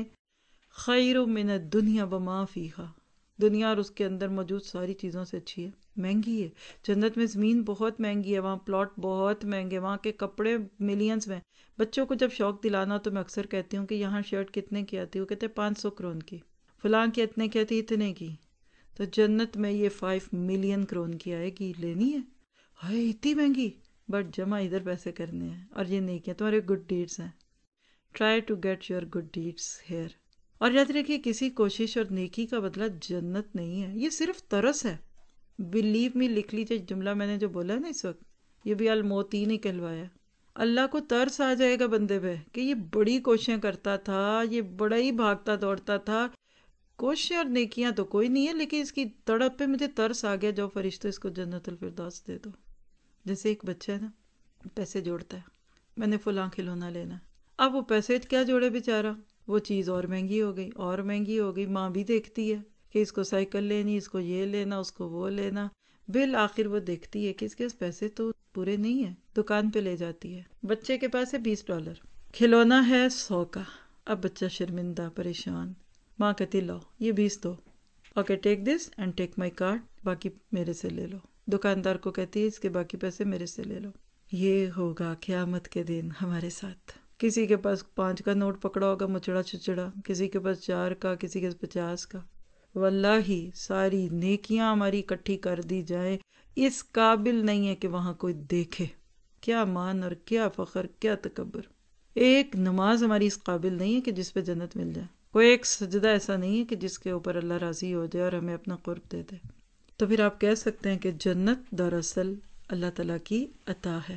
خیر من الدنیا وما فیہا، دنیا اور اس کے اندر موجود ساری چیزوں سے اچھی ہے، مہنگی ہے۔ جنت میں زمین بہت مہنگی ہے، وہاں پلاٹ بہت مہنگے، وہاں کے کپڑے ملینز میں۔ بچوں کو جب شوق دلانا تو میں اکثر کہتی ہوں کہ یہاں شرٹ کتنے کی آتی ہے، وہ کہتے ہیں پانچ سو کرون کی، فلاں کی اتنے کی آتی اتنے کی، تو جنت میں یہ فائیو ملین کرون کی آئے گی، لینی ہے؟ ہائے اتنی مہنگی، بٹ جمع ادھر پیسے کرنے ہیں، اور یہ نیکیاں تمہارے گڈ ڈیڈس ہیں۔ Try to get your good deeds here. اور یاد رکھیے کسی کوشش اور نیکی کا بدلہ جنت نہیں ہے، یہ صرف ترس ہے۔ بلیو می، لکھ لیجیے جملہ میں نے جو بولا ہے نا اس وقت، یہ بھی الموتی نے کہلوایا۔ اللہ کو ترس آ جائے گا بندے پہ کہ یہ بڑی کوششیں کرتا تھا، یہ بڑا ہی بھاگتا دوڑتا تھا، کوششیں اور نیکیاں تو کوئی نہیں ہے، لیکن اس کی تڑپ پہ مجھے ترس آ گیا، جو فرشتوں اس کو جنت الفردوس دے دو۔ جیسے ایک بچہ ہے نا، پیسے جوڑتا ہے، میں نے فلاں کھلونا لینا ہے، اب وہ پیسے کیا جوڑے بیچارہ، وہ چیز اور مہنگی ہو گئی اور مہنگی ہو گئی، ماں بھی دیکھتی ہے کہ اس کو سائیکل لینی، اس کو یہ لینا، اس کو وہ لینا، بالآخر وہ دیکھتی ہے کہ اس کے پاس پیسے تو پورے نہیں ہیں، دکان پہ لے جاتی ہے۔ بچے کے پاس ہے بیس ڈالر، کھلونا ہے سو کا، اب بچہ شرمندہ پریشان، ماں کہتی لاؤ یہ بیس دو، okay take this and take my card, باقی میرے سے لے لو۔ دکاندار کو کہتی ہے اس کے باقی پیسے میرے سے لے لو۔ یہ ہوگا قیامت کے دن ہمارے ساتھ۔ کسی کے پاس پانچ کا نوٹ پکڑا ہوگا مچڑا چچڑا، کسی کے پاس چار کا، کسی کے پاس پچاس کا۔ واللہ ساری نیکیاں ہماری اکٹھی کر دی جائیں، اس قابل نہیں ہے کہ وہاں کوئی دیکھے۔ کیا مان اور کیا فخر، کیا تکبر۔ ایک نماز ہماری اس قابل نہیں ہے کہ جس پہ جنت مل جائے، کوئی ایک سجدہ ایسا نہیں ہے کہ جس کے اوپر اللہ راضی ہو جائے اور ہمیں اپنا قرب دے دے۔ تو پھر آپ کہہ سکتے ہیں کہ جنت دراصل اللہ تعالیٰ کی عطا ہے،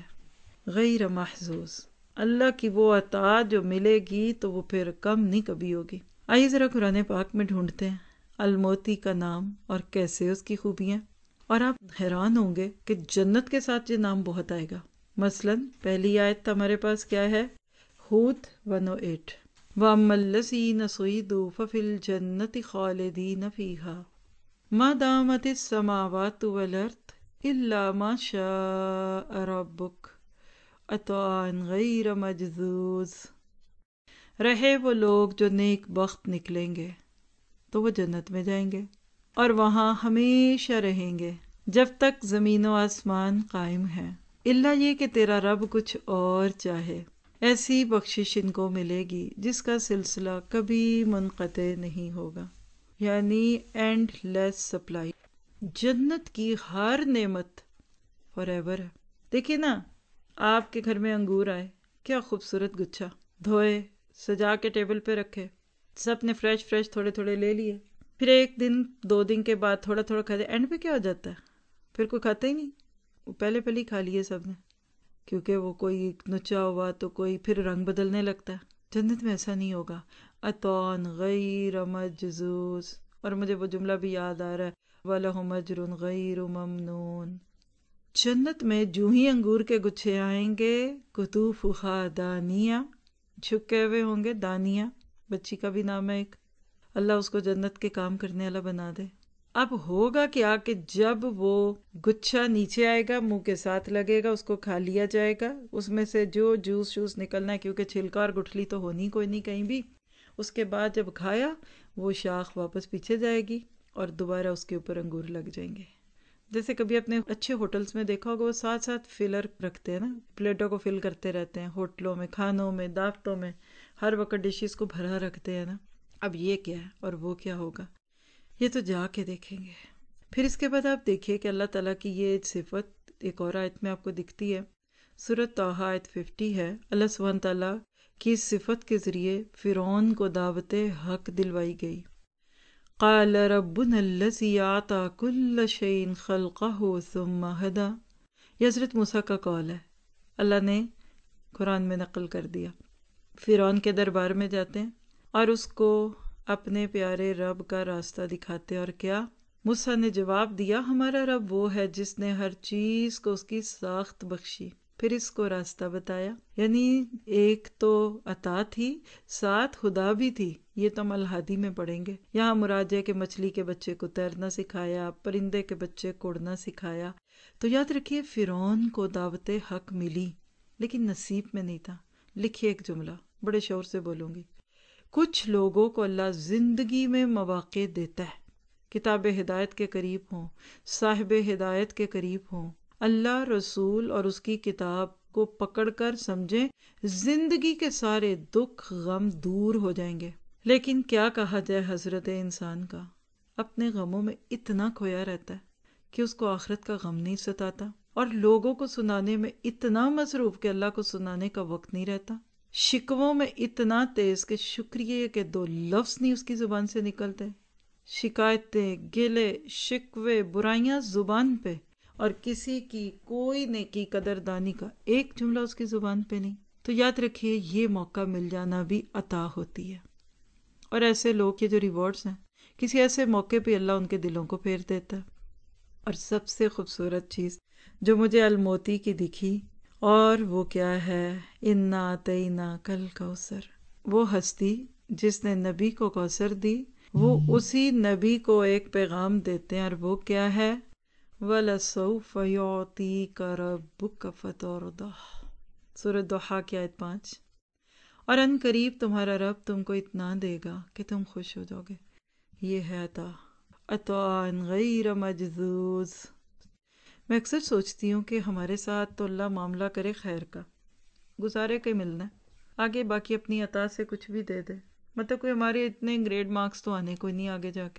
غیر محظوظ۔ اللہ کی وہ عطا جو ملے گی تو وہ پھر کم نہیں کبھی ہوگی۔ آئیے ذرا قرآن پاک میں ڈھونڈتے ہیں الموتی کا نام اور کیسے اس کی خوبیاں، اور آپ حیران ہوں گے کہ جنت کے ساتھ یہ نام بہت آئے گا۔ مثلاً پہلی آیت ہمارے پاس کیا ہے؟ ہود ون او ایٹ، وَأَمَّا الَّذِينَ صُعِدُوا فَفِي الْجَنَّةِ خَالِدِينَ فِيهَا مَا دَامَتِ السَّمَاوَاتُ وَالْأَرْضُ إِلَّا مَا شَاءَ رَبُّكَ عطاءً غیر مجذوذ۔ رہے وہ لوگ جو نیک بخت نکلیں گے تو وہ جنت میں جائیں گے اور وہاں ہمیشہ رہیں گے جب تک زمین و آسمان قائم ہے، الا یہ کہ تیرا رب کچھ اور چاہے۔ ایسی بخشش ان کو ملے گی جس کا سلسلہ کبھی منقطع نہیں ہوگا، یعنی اینڈ لیس سپلائی۔ جنت کی ہر نعمت فار ایور ہے۔ دیکھیے نا، آپ کے گھر میں انگور آئے، کیا خوبصورت گچھا، دھوئے سجا کے ٹیبل پہ رکھے، سب نے فریش فریش تھوڑے تھوڑے لے لیے، پھر ایک دن دو دن کے بعد تھوڑا تھوڑا کھاتے، اینڈ پہ کیا ہو جاتا ہے؟ پھر کوئی کھاتا ہی نہیں، وہ پہلے پہلے ہی کھا لیے سب نے، کیونکہ وہ کوئی نچا ہوا تو کوئی پھر رنگ بدلنے لگتا ہے۔ جنت میں ایسا نہیں ہوگا، عطاء غیر مجذوذ۔ اور مجھے وہ جملہ بھی یاد آ رہا ہے، وَلَهُمْ أَجْرٌ غَيْرُ مَمْنُونٍ۔ جنت میں جو ہی انگور کے گچھے آئیں گے، قطوفها دانیہ، چھکے ہوئے ہوں گے، دانیہ بچی کا بھی نام ہے ایک، اللہ اس کو جنت کے کام کرنے والا بنا دے۔ اب ہوگا کیا کہ جب وہ گچھا نیچے آئے گا، منہ کے ساتھ لگے گا، اس کو کھا لیا جائے گا، اس میں سے جو جوس شوس نکلنا ہے، کیونکہ چھلکا اور گٹھلی تو ہونی کوئی نہیں کہیں بھی، اس کے بعد جب کھایا وہ شاخ واپس پیچھے جائے گی اور دوبارہ اس کے اوپر انگور لگ جائیں گے۔ جیسے کبھی اپنے اچھے ہوٹلز میں دیکھا ہوگا، وہ ساتھ ساتھ فلر رکھتے ہیں نا، پلیٹوں کو فل کرتے رہتے ہیں، ہوٹلوں میں، کھانوں میں، دعوتوں میں، ہر وقت ڈشز کو بھرا رکھتے ہیں نا۔ اب یہ کیا ہے اور وہ کیا ہوگا، یہ تو جا کے دیکھیں گے۔ پھر اس کے بعد آپ دیکھیے کہ اللہ تعالیٰ کی یہ صفت ایک اور آیت میں آپ کو دکھتی ہے، سورۃ طٰہٰ آیت پچاس ہے۔ اللہ سبحانہ تعالیٰ کی اس صفت کے ذریعے فرعون کو دعوت حق دلوائی گئی۔ قال ربنا الذی اعطی کل شیء خلقہ ثم ہدی، یہ حضرت موسیٰ کا قول ہے، اللہ نے قرآن میں نقل کر دیا۔ فرعون کے دربار میں جاتے ہیں اور اس کو اپنے پیارے رب کا راستہ دکھاتے، اور کیا موسیٰ نے جواب دیا، ہمارا رب وہ ہے جس نے ہر چیز کو اس کی ساخت بخشی، پھر اس کو راستہ بتایا۔ یعنی ایک تو عطا تھی، ساتھ خدا بھی تھی، یہ تو ہم الہادی میں پڑھیں گے۔ یہاں مراد ہے کہ مچھلی کے بچے کو تیرنا سکھایا، پرندے کے بچے کو اڑنا سکھایا۔ تو یاد رکھیے فرعون کو دعوت حق ملی لیکن نصیب میں نہیں تھا، لکھیے ایک جملہ، بڑے شور سے بولوں گی. کچھ لوگوں کو اللہ زندگی میں مواقع دیتا ہے، کتاب ہدایت کے قریب ہوں، صاحب ہدایت کے قریب ہوں، اللہ رسول اور اس کی کتاب کو پکڑ کر سمجھیں، زندگی کے سارے دکھ غم دور ہو جائیں گے. لیکن کیا کہا جائے حضرت انسان کا، اپنے غموں میں اتنا کھویا رہتا ہے کہ اس کو آخرت کا غم نہیں ستاتا، اور لوگوں کو سنانے میں اتنا مصروف کہ اللہ کو سنانے کا وقت نہیں رہتا، شکووں میں اتنا تیز کہ شکریہ کے دو لفظ نہیں اس کی زبان سے نکلتے، شکایتیں، گلے، شکوے، برائیاں زبان پہ، اور کسی کی کوئی نیکی قدردانی کا ایک جملہ اس کی زبان پہ نہیں. تو یاد رکھیے یہ موقع مل جانا بھی عطا ہوتی ہے، اور ایسے لوگ کے جو ریوارڈز ہیں کسی ایسے موقع پہ اللہ ان کے دلوں کو پھیر دیتا ہے. اور سب سے خوبصورت چیز جو مجھے الموتی کی دکھی، اور وہ کیا ہے، انا اعطیناک الکوثر، وہ ہستی جس نے نبی کو کوثر دی، وہ اسی نبی کو ایک پیغام دیتے ہیں، اور وہ کیا ہے، وَلَسَوْفَ يُعْطِيكَ رَبُّكَ فَتَرْضَىٰ، سورۃ ضحیٰ کی آیت پانچ. اور ان قریب تمہارا رب تم کو اتنا دے گا کہ تم خوش ہو جاؤ گے. یہ ہے عطا، عطاء غیر مجذوذ. میں اکثر سوچتی ہوں کہ ہمارے ساتھ تو اللہ معاملہ کرے خیر کا، گزارے کے ملنا ہے، آگے باقی اپنی عطا سے کچھ بھی دے دے. مطلب کوئی ہمارے اتنے گریڈ مارکس تو آنے کوئی نہیں آگے جا کے.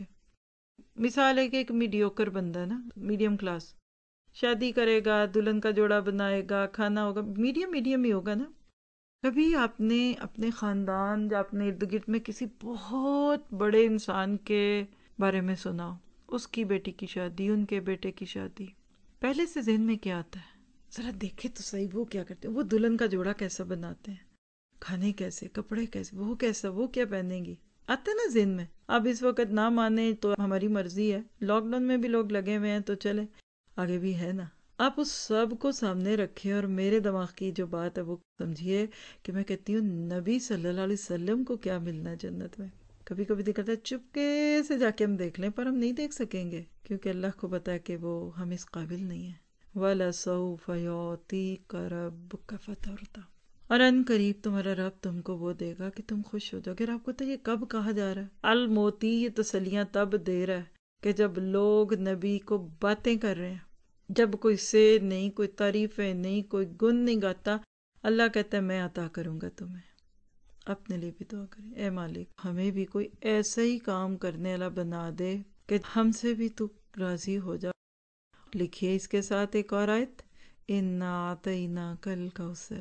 مثال ہے کہ ایک میڈیوکر بندہ ہے نا، میڈیم کلاس، شادی کرے گا، دلہن کا جوڑا بنائے گا، کھانا ہوگا، میڈیم میڈیم ہی ہوگا نا. کبھی آپ نے اپنے خاندان یا اپنے ارد گرد میں کسی بہت بڑے انسان کے بارے میں سنا، اس کی بیٹی کی شادی، ان کے بیٹے کی شادی، پہلے سے ذہن میں کیا آتا ہے؟ ذرا دیکھے تو صحیح وہ کیا کرتے ہیں، وہ دلہن کا جوڑا کیسا بناتے ہیں، کھانے کیسے، کپڑے کیسے، وہ کیسا، وہ کیا پہنیں گی، آتا ہے نا ذہن میں. اب اس وقت نہ مانے تو ہماری مرضی ہے، لاک ڈاؤن میں بھی لوگ لگے ہوئے ہیں تو چلے، آگے بھی ہے نا. آپ اس سب کو سامنے رکھیں اور میرے دماغ کی جو بات ہے وہ سمجھیے کہ میں کہتی ہوں نبی صلی اللہ علیہ وسلم کو کیا ملنا ہے جنت میں. کبھی کبھی دل کرتا ہے چپکے سے جا کے ہم دیکھ لیں، پر ہم نہیں دیکھ سکیں گے کیونکہ اللہ کو پتا ہے کہ وہ ہم اس قابل نہیں ہیں. وَلَسَوْفَ يُعْطِيكَ رَبُّكَ فَتَرْضَىٰ، اور ان قریب تمہارا رب تم کو وہ دے گا کہ تم خوش ہو جاؤ گے. آپ کو تو یہ کب کہا جا رہا ہے؟ الموتی یہ تسلیاں تب دے رہا ہے کہ جب لوگ نبی کو باتیں کر رہے ہیں، جب کوئی سیر نہیں، کوئی تعریفیں نہیں، کوئی گن نہیں گاتا، اللہ کہتا ہے میں عطا کروں گا تمہیں. اپنے لیے بھی دعا کریں، اے مالک ہمیں بھی کوئی ایسا ہی کام کرنے والا بنا دے کہ ہم سے بھی تو راضی ہو جا. لکھیے اس کے ساتھ ایک اور آیت، انا اعطیناک الکوثر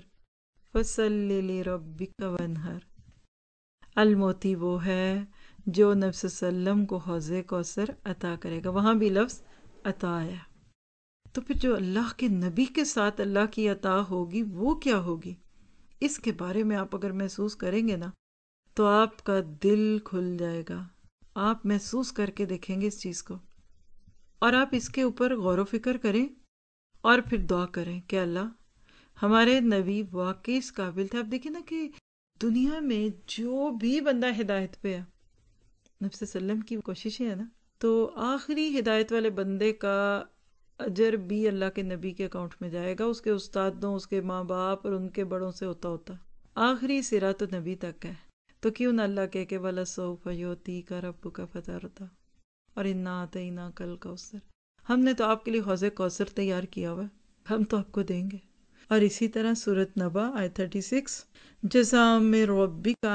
فصلی لربک وانحر. الموتی وہ ہے جو نبی صلی اللہ علیہ وسلم کو حوض کوثر عطا کرے گا. وہاں بھی لفظ عطا ہے. تو پھر جو اللہ کے نبی کے ساتھ اللہ کی عطا ہوگی وہ کیا ہوگی، اس کے بارے میں آپ اگر محسوس کریں گے نا تو آپ کا دل کھل جائے گا. آپ محسوس کر کے دیکھیں گے اس چیز کو، اور آپ اس کے اوپر غور و فکر کریں اور پھر دعا کریں کہ اللہ ہمارے نبی واقعی اس قابل تھے. آپ دیکھیں نا کہ دنیا میں جو بھی بندہ ہدایت پہ ہے، نبی صلی اللہ علیہ وسلم کی کوششیں ہیں نا، تو آخری ہدایت والے بندے کا اجر بھی اللہ کے نبی کے اکاؤنٹ میں جائے گا، اس کے استادوں، اس کے ماں باپ اور ان کے بڑوں سے ہوتا ہوتا آخری سرا تو نبی تک ہے. تو کیوں نہ اللہ کہے کہ وَلَسَوْفَ يُعْطِيكَ رَبُّكَ فَتَرْضَىٰ، اور اِنَّا أَعْطَيْنَاكَ الْكَوْثَرَ، ہم نے تو آپ کے لیے حوض کوثر تیار کیا ہوا ہے، ہم تو آپ کو دیں گے. اور اسی طرح سورۃ نبا آیت تھرٹی سکس، جزاء من ربک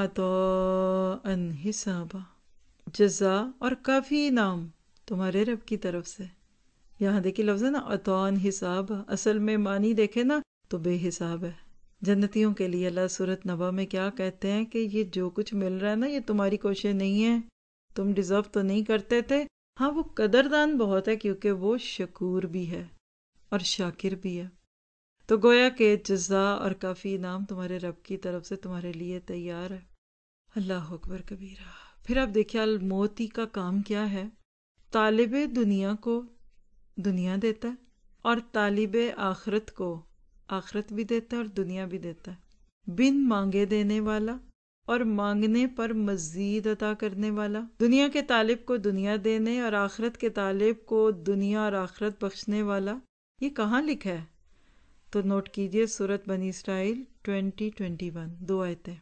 عطاء حسابا، جزا اور کافی انعام تمہارے رب کی طرف سے. یہاں دیکھیے لفظ ہے نا عطاء حساب، اصل میں معنی دیکھے نا تو بے حساب ہے. جنتیوں کے لیے اللہ سورۃ نبا میں کیا کہتے ہیں کہ یہ جو کچھ مل رہا ہے نا یہ تمہاری کوشش نہیں ہے، تم ڈیزرو تو نہیں کرتے تھے. ہاں وہ قدردان بہت ہے کیونکہ وہ شکور بھی ہے اور شاکر بھی ہے. تو گویا کہ جزا اور کافی انعام تمہارے رب کی طرف سے تمہارے لیے تیار ہے. اللہ اکبر کبیرہ. پھر آپ دیکھیے الموتی کا کام کیا ہے، طالب دنیا کو دنیا دیتا ہے اور طالب آخرت کو آخرت بھی دیتا ہے اور دنیا بھی دیتا ہے، بن مانگے دینے والا اور مانگنے پر مزید عطا کرنے والا. دنیا کے طالب کو دنیا دینے اور آخرت کے طالب کو دنیا اور آخرت بخشنے والا. یہ کہاں لکھا ہے؟ تو نوٹ کیجئے سورۃ بنی اسرائیل ٹوینٹی ٹوینٹی ون، دو آیتیں۔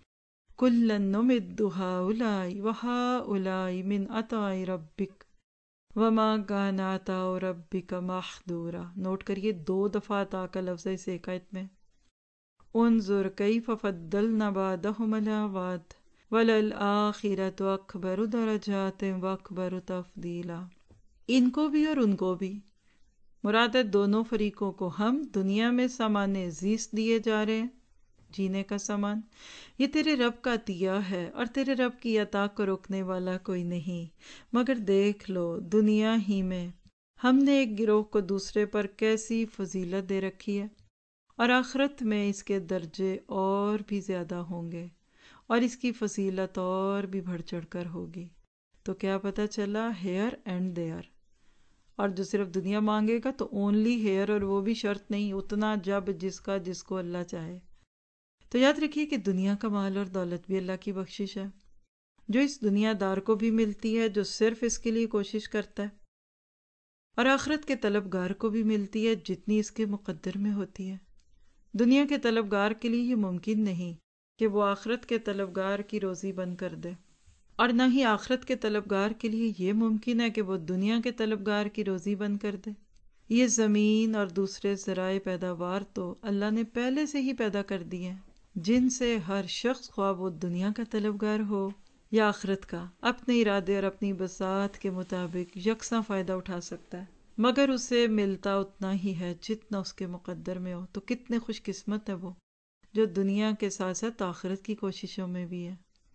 کُلًّا نُمِدُّ ہؤلاء وہؤلاء من عطاء ربک وما کان عطاء ربک محظورا۔ نوٹ کریے دو دفعہ عطا کا لفظ ہے اس ایک آیت میں۔ انظر کیف فضلنا بعضهم علی بعض وللآخرۃ اکبر درجات واکبر تفضیلا۔ ان کو بھی اور ان کو بھی، مراد ہے دونوں فریقوں کو ہم دنیا میں سامان زیست دیے جا رہے ہیں، جینے کا سامان۔ یہ تیرے رب کا عطیہ ہے اور تیرے رب کی عطا کو روکنے والا کوئی نہیں۔ مگر دیکھ لو دنیا ہی میں ہم نے ایک گروہ کو دوسرے پر کیسی فضیلت دے رکھی ہے، اور آخرت میں اس کے درجے اور بھی زیادہ ہوں گے اور اس کی فضیلت اور بھی بڑھ چڑھ کر ہوگی۔ تو کیا پتہ چلا؟ Here and there. اور جو صرف دنیا مانگے گا تو اونلی ہیئر، اور وہ بھی شرط نہیں، اتنا جب جس کا جس کو اللہ چاہے۔ تو یاد رکھیے کہ دنیا کا مال اور دولت بھی اللہ کی بخشش ہے، جو اس دنیا دار کو بھی ملتی ہے جو صرف اس کے لیے کوشش کرتا ہے، اور آخرت کے طلبگار کو بھی ملتی ہے جتنی اس کے مقدر میں ہوتی ہے۔ دنیا کے طلبگار کے لیے یہ ممکن نہیں کہ وہ آخرت کے طلبگار کی روزی بند کر دے، اور نہ ہی آخرت کے طلبگار کے لیے یہ ممکن ہے کہ وہ دنیا کے طلبگار کی روزی بند کر دے۔ یہ زمین اور دوسرے ذرائع پیداوار تو اللہ نے پہلے سے ہی پیدا کر دیے ہیں، جن سے ہر شخص خواہ وہ دنیا کا طلبگار ہو یا آخرت کا، اپنے ارادے اور اپنی بساط کے مطابق یکساں فائدہ اٹھا سکتا ہے، مگر اسے ملتا اتنا ہی ہے جتنا اس کے مقدر میں ہو۔ تو کتنے خوش قسمت ہے وہ جو دنیا کے ساتھ ساتھ آخرت کی کوششوں میں بھی ہے۔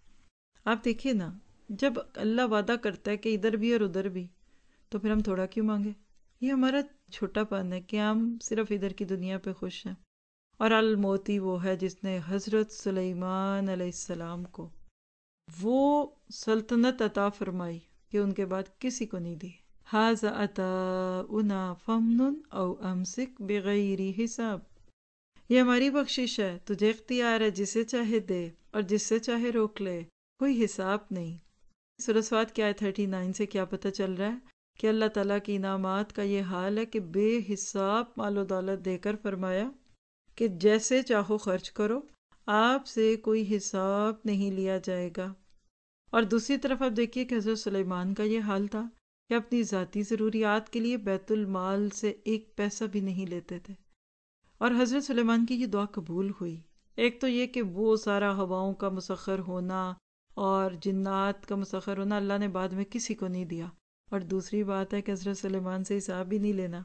آپ دیکھیے نا، جب اللہ وعدہ کرتا ہے کہ ادھر بھی اور ادھر بھی، تو پھر ہم تھوڑا کیوں مانگے؟ یہ ہمارا چھوٹا پن ہے کہ ہم صرف ادھر کی دنیا پہ خوش ہیں۔ اور الموتی وہ ہے جس نے حضرت سلیمان علیہ السلام کو وہ سلطنت عطا فرمائی کہ ان کے بعد کسی کو نہیں دی۔ ھذا عطاؤنا فامنن او امسک بغیر حساب۔ یہ ہماری بخشش ہے، تجھے اختیار ہے، جسے چاہے دے اور جس سے چاہے روک لے، کوئی حساب نہیں۔ سورۃ صاد کی آیت تھرٹی نائن سے کیا پتہ چل رہا ہے کہ اللہ تعالیٰ کی انعامات کا یہ حال ہے کہ بے حساب مال و دولت دے کر فرمایا کہ جیسے چاہو خرچ کرو، آپ سے کوئی حساب نہیں لیا جائے گا۔ اور دوسری طرف آپ دیکھیے کہ حضرت سلیمان کا یہ حال تھا کہ اپنی ذاتی ضروریات کے لیے بیت المال سے ایک پیسہ بھی نہیں لیتے تھے، اور حضرت سلیمان کی یہ دعا قبول ہوئی۔ ایک تو یہ کہ وہ سارا ہواؤں کا مسخر ہونا اور جنات کا مسخر ہونا اللہ نے بعد میں کسی کو نہیں دیا، اور دوسری بات ہے کہ حضرت سلیمان سے حساب بھی نہیں لینا۔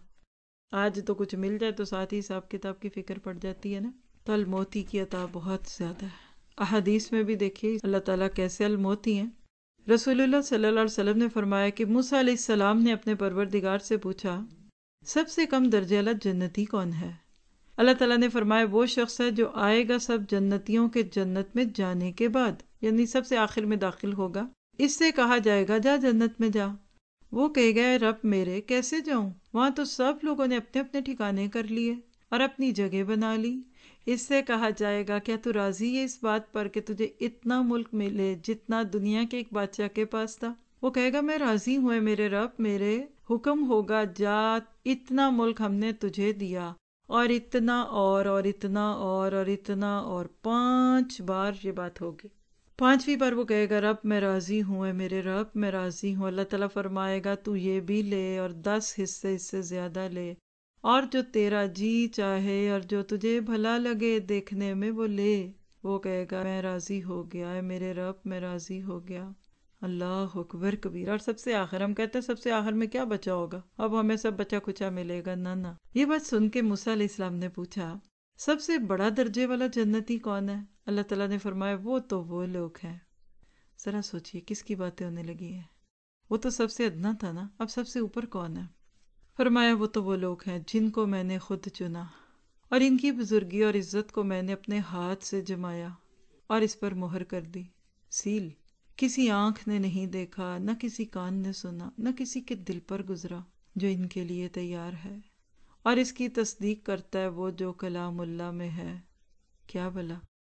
آج تو کچھ مل جائے تو ساتھ ہی حساب کتاب کی فکر پڑ جاتی ہے نا۔ تو الموتی کی عطا بہت زیادہ ہے۔ احادیث میں بھی دیکھیے اللہ تعالیٰ کیسے الموتی ہیں۔ رسول اللہ صلی اللہ علیہ وسلم نے فرمایا کہ موسیٰ علیہ السلام نے اپنے پروردگار سے پوچھا، سب سے کم درجہ والا جنتی کون ہے؟ اللہ تعالیٰ نے فرمایا وہ شخص ہے جو آئے گا سب جنتیوں کے جنت میں جانے کے بعد، یعنی سب سے آخر میں داخل ہوگا۔ اس سے کہا جائے گا جا جنت میں جا۔ وہ کہے گا اے رب میرے کیسے جاؤں؟ وہاں تو سب لوگوں نے اپنے اپنے ٹھکانے کر لیے اور اپنی جگہ بنا لی۔ اس سے کہا جائے گا کیا تو راضی ہے اس بات پر کہ تجھے اتنا ملک ملے جتنا دنیا کے ایک بادشاہ کے پاس تھا؟ وہ کہے گا میں راضی ہوں اے میرے رب، میرے حکم ہوگا جا، اتنا ملک ہم نے تجھے دیا، اور اتنا اور اور اتنا اور اور اتنا اور، پانچ بار یہ بات ہوگی۔ پانچویں بار وہ کہے گا رب میں راضی ہوں اے میرے رب، میں راضی ہوں۔ اللہ تعالیٰ فرمائے گا تو یہ بھی لے اور دس حصے اس سے زیادہ لے، اور جو تیرا جی چاہے اور جو تجھے بھلا لگے دیکھنے میں وہ لے۔ وہ کہے گا میں راضی ہو گیا اے میرے رب، میں راضی ہو گیا۔ اللہ اکبر کبیر۔ اور سب سے آخر ہم کہتے ہیں سب سے آخر میں کیا بچا ہوگا، اب ہمیں سب بچا کچا ملے گا، نہ نہ۔ یہ بات سن کے موسیٰ علیہ السلام نے پوچھا سب سے بڑا درجے والا جنتی کون ہے؟ اللہ تعالیٰ نے فرمایا وہ تو وہ لوگ ہیں۔ ذرا سوچئے کس کی باتیں ہونے لگی ہیں؟ وہ تو سب سے ادنا تھا نا، اب سب سے اوپر کون ہے؟ فرمایا وہ تو وہ لوگ ہیں جن کو میں نے خود چنا، اور ان کی بزرگی اور عزت کو میں نے اپنے ہاتھ سے جمایا اور اس پر مہر کر دی، سیل۔ کسی آنکھ نے نہیں دیکھا، نہ کسی کان نے سنا، نہ کسی کے دل پر گزرا، جو ان کے لیے تیار ہے، اور اس کی تصدیق کرتا ہے وہ جو کلام اللہ میں ہے۔ کیا بلا؟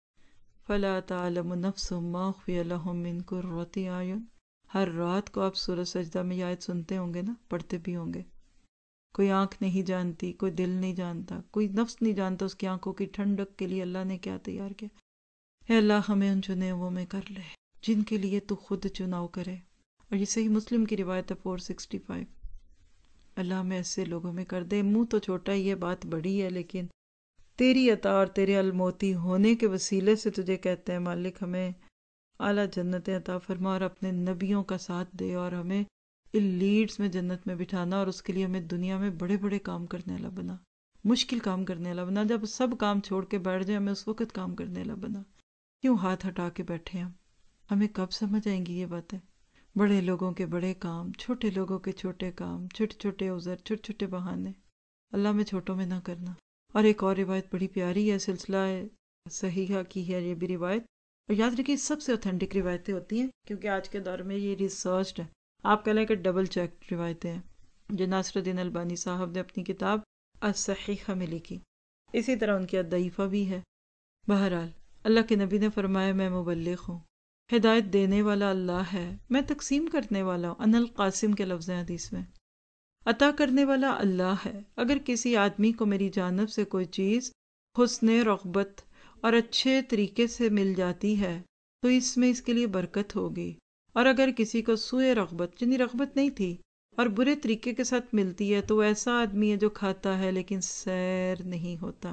فَلَا تَعْلَمُ نَفْسٌ مَّا أُخْفِيَ لَهُم مِّن قُرَّةِ أَعْيُنٍ۔ ہر رات کو آپ سورۃ سجدہ میں یہ آیت سنتے ہوں گے نا، پڑھتے بھی ہوں گے۔ کوئی آنکھ نہیں جانتی، کوئی دل نہیں جانتا، کوئی نفس نہیں جانتا اس کی آنکھوں کی ٹھنڈک کے لیے اللہ نے کیا تیار کیا۔ اے اللہ ہمیں ان چنے ہوئوں میں کر لے جن کے لیے تو خود چناؤ کرے۔ اور یہ صحیح مسلم کی روایت ہے فور سکسٹی فائیو۔ اللہ ہمیں ایسے لوگوں میں کر دے۔ منہ تو چھوٹا ہی ہے، بات بڑی ہے، لیکن تیری عطا اور تیرے الموتی ہونے کے وسیلے سے تجھے کہتے ہیں مالک ہمیں اعلیٰ جنتیں عطا فرما اور اپنے نبیوں کا ساتھ دے اور ہمیں ان لیڈز میں جنت میں بٹھانا، اور اس کے لیے ہمیں دنیا میں بڑے بڑے کام کرنے والا بنا، مشکل کام کرنے والا بنا۔ جب سب کام چھوڑ کے بیٹھ جائیں ہمیں اس وقت کام کرنے والا بنا۔ کیوں ہاتھ ہٹا کے بیٹھے ہم؟ ہمیں کب سمجھ آئیں گی یہ باتیں؟ بڑے لوگوں کے بڑے کام، چھوٹے لوگوں کے چھوٹے کام، چھوٹے چھوٹے عذر، چھوٹے چھوٹے بہانے، اللہ میں چھوٹوں میں نہ کرنا۔ اور ایک اور روایت بڑی پیاری ہے، سلسلہ صحیحہ کی ہے یہ بھی روایت، اور یاد رکھیے سب سے اوتھینٹک روایتیں ہوتی ہیں کیونکہ آج کے دور میں یہ ریسرچڈ ہے، آپ کہہ لیں کہ ڈبل چیک روایتیں ہیں جو ناصر الدین البانی صاحب نے اپنی کتاب الصحیحہ میں لکھی۔ اسی طرح ان کی الضعیفہ بھی ہے۔ بہرحال اللہ کے نبی نے فرمایا میں مبلغ ہوں، ہدایت دینے والا اللہ ہے، میں تقسیم کرنے والا ہوں، انا القاسم کے لفظ ہیں حدیث میں، عطا کرنے والا اللہ ہے۔ اگر کسی آدمی کو میری جانب سے کوئی چیز حسن رغبت اور اچھے طریقے سے مل جاتی ہے تو اس میں اس کے لیے برکت ہوگی، اور اگر کسی کو سوء رغبت یعنی رغبت نہیں تھی اور برے طریقے کے ساتھ ملتی ہے تو وہ ایسا آدمی ہے جو کھاتا ہے لیکن سیر نہیں ہوتا۔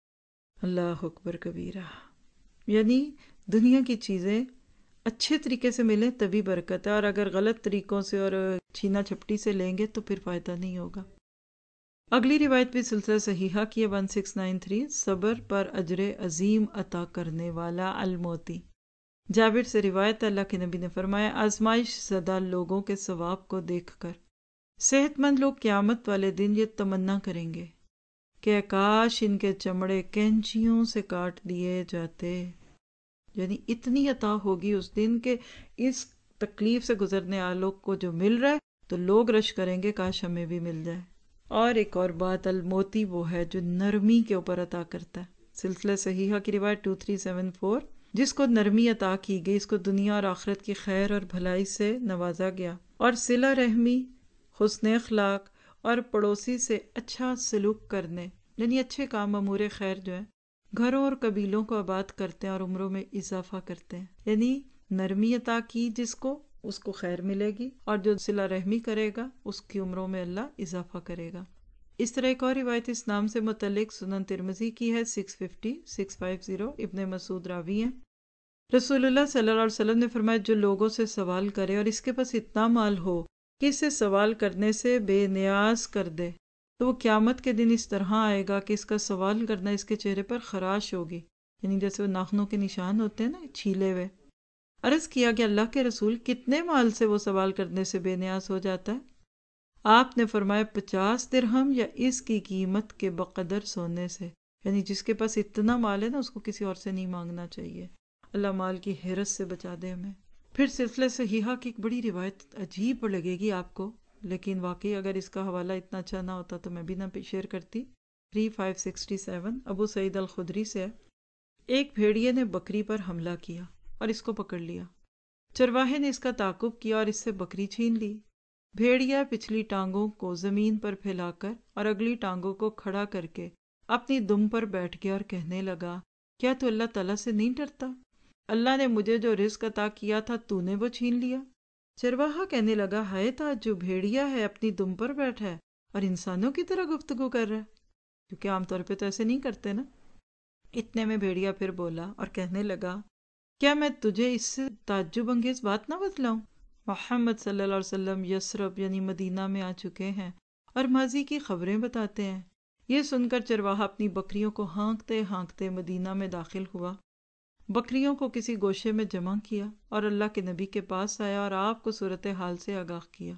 اللہ اکبر کبیرہ۔ یعنی دنیا کی چیزیں اچھے طریقے سے ملیں تبھی برکت ہے، اور اگر غلط طریقوں سے اور چھینا چھپٹی سے لیں گے تو پھر فائدہ نہیں ہوگا۔ اگلی روایت بھی سلسلہ صحیحہ کی ہے ون سکس نائن تھری، صبر پر اجر عظیم عطا کرنے والا الموتی۔ جابر سے روایت ہے، اللہ کے نبی نے فرمایا آزمائش زدہ لوگوں کے ثواب کو دیکھ کر صحت مند لوگ قیامت والے دن یہ تمنا کریں گے کہ کاش ان کے چمڑے کینچیوں سے کاٹ دیے جاتے۔ یعنی اتنی عطا ہوگی اس دن کہ اس تکلیف سے گزرنے والوں کو جو مل رہا ہے تو لوگ رش کریں گے کاش ہمیں بھی مل جائے۔ اور ایک اور بات، الموتی وہ ہے جو نرمی کے اوپر عطا کرتا ہے۔ سلسلہ صحیحہ کی روایت ٹو تھری سیون فور، جس کو نرمی عطا کی گئی اس کو دنیا اور آخرت کی خیر اور بھلائی سے نوازا گیا، اور صلہ رحمی، حسن اخلاق اور پڑوسی سے اچھا سلوک کرنے یعنی اچھے کام امور خیر جو ہیں گھروں اور قبیلوں کو آباد کرتے ہیں اور عمروں میں اضافہ کرتے ہیں۔ یعنی نرمی عطا کی جس کو اس کو خیر ملے گی، اور جو صلہ رحمی کرے گا اس کی عمروں میں اللہ اضافہ کرے گا۔ اس طرح ایک اور روایت اس نام سے متعلق سنن ترمذی کی ہے six fifty six five zero, ابن مسعود راوی ہیں، رسول اللہ صلی اللہ علیہ وسلم نے فرمایا جو لوگوں سے سوال کرے اور اس کے پاس اتنا مال ہو کہ اسے سوال کرنے سے بے نیاز کر دے تو وہ قیامت کے دن اس طرح آئے گا کہ اس کا سوال کرنا اس کے چہرے پر خراش ہوگی، یعنی جیسے وہ ناخنوں کے نشان ہوتے ہیں نا چھیلے ہوئے۔ عرض کیا کہ اللہ کے رسول کتنے مال سے وہ سوال کرنے سے بے نیاز ہو جاتا ہے؟ آپ نے فرمایا پچاس درہم یا اس کی قیمت کے بقدر سونے سے، یعنی جس کے پاس اتنا مال ہے نا اس کو کسی اور سے نہیں مانگنا چاہیے۔ اللہ مال کی حرص سے بچا دے ہمیں۔ پھر سلسلہ صحیحہ کی ایک بڑی روایت عجیب لگے گی آپ کو، لیکن واقعی اگر اس کا حوالہ اتنا اچھا نہ ہوتا تو میں بھی نہ شیئر کرتی۔ تھری فائیو سکسٹی سیون ابو سعید الخدری سے ہے، ایک بھیڑیے نے بکری پر حملہ کیا اور اس کو پکڑ لیا۔ چرواہے نے اس کا تعاقب کیا اور اس سے بکری چھین لی۔ بھیڑیا پچھلی ٹانگوں کو زمین پر پھیلا کر اور اگلی ٹانگوں کو کھڑا کر کے اپنی دم پر بیٹھ گیا اور کہنے لگا کیا تو اللہ تعالیٰ سے نہیں ڈرتا؟ اللہ نے مجھے جو رزق عطا کیا تھا تو نے وہ چھین لیا۔ چرواہا کہنے لگا ہائے تعجب، بھیڑیا ہے اپنی دم پر بیٹھا ہے اور انسانوں کی طرح گفتگو کر رہا ہے، کیونکہ عام طور پہ تو ایسے نہیں کرتے نا۔ اتنے میں بھیڑیا پھر بولا اور کہنے لگا کیا میں تجھے اس سے تعجب انگیز بات نہ بتلاؤں؟ محمد صلی اللہ علیہ وسلم یثرب یعنی مدینہ میں آ چکے ہیں اور ماضی کی خبریں بتاتے ہیں۔ یہ سن کر چرواہا اپنی بکریوں کو ہانکتے ہانکتے مدینہ میں داخل ہوا، بکریوں کو کسی گوشے میں جمع کیا اور اللہ کے نبی کے پاس آیا اور آپ کو صورتحال سے آگاہ کیا۔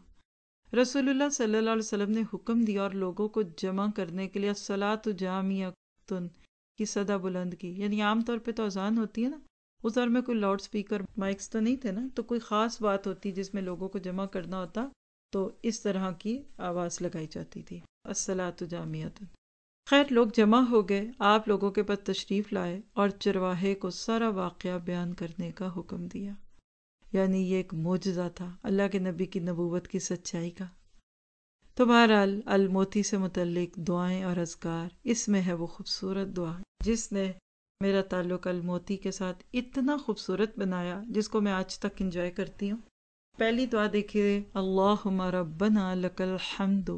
رسول اللہ صلی اللہ علیہ وسلم نے حکم دیا اور لوگوں کو جمع کرنے کے لیے الصلاۃ جامعۃ کی صدا بلند کی، یعنی عام طور پہ تو اذان ہوتی ہے نا، اس دور میں کوئی لاؤڈ سپیکر مائکس تو نہیں تھے نا، تو کوئی خاص بات ہوتی جس میں لوگوں کو جمع کرنا ہوتا تو اس طرح کی آواز لگائی جاتی تھی، الصلاۃ جامعۃ۔ خیر لوگ جمع ہو گئے، آپ لوگوں کے پاس تشریف لائے اور چرواہے کو سارا واقعہ بیان کرنے کا حکم دیا۔ یعنی یہ ایک معجزہ تھا اللہ کے نبی کی نبوت کی سچائی کا۔ تو بہرحال الموتی سے متعلق دعائیں اور اذکار، اس میں ہے وہ خوبصورت دعا جس نے میرا تعلق الموتی کے ساتھ اتنا خوبصورت بنایا، جس کو میں آج تک انجوائے کرتی ہوں۔ پہلی دعا دیکھیے، اللہم ربنا لک الحمد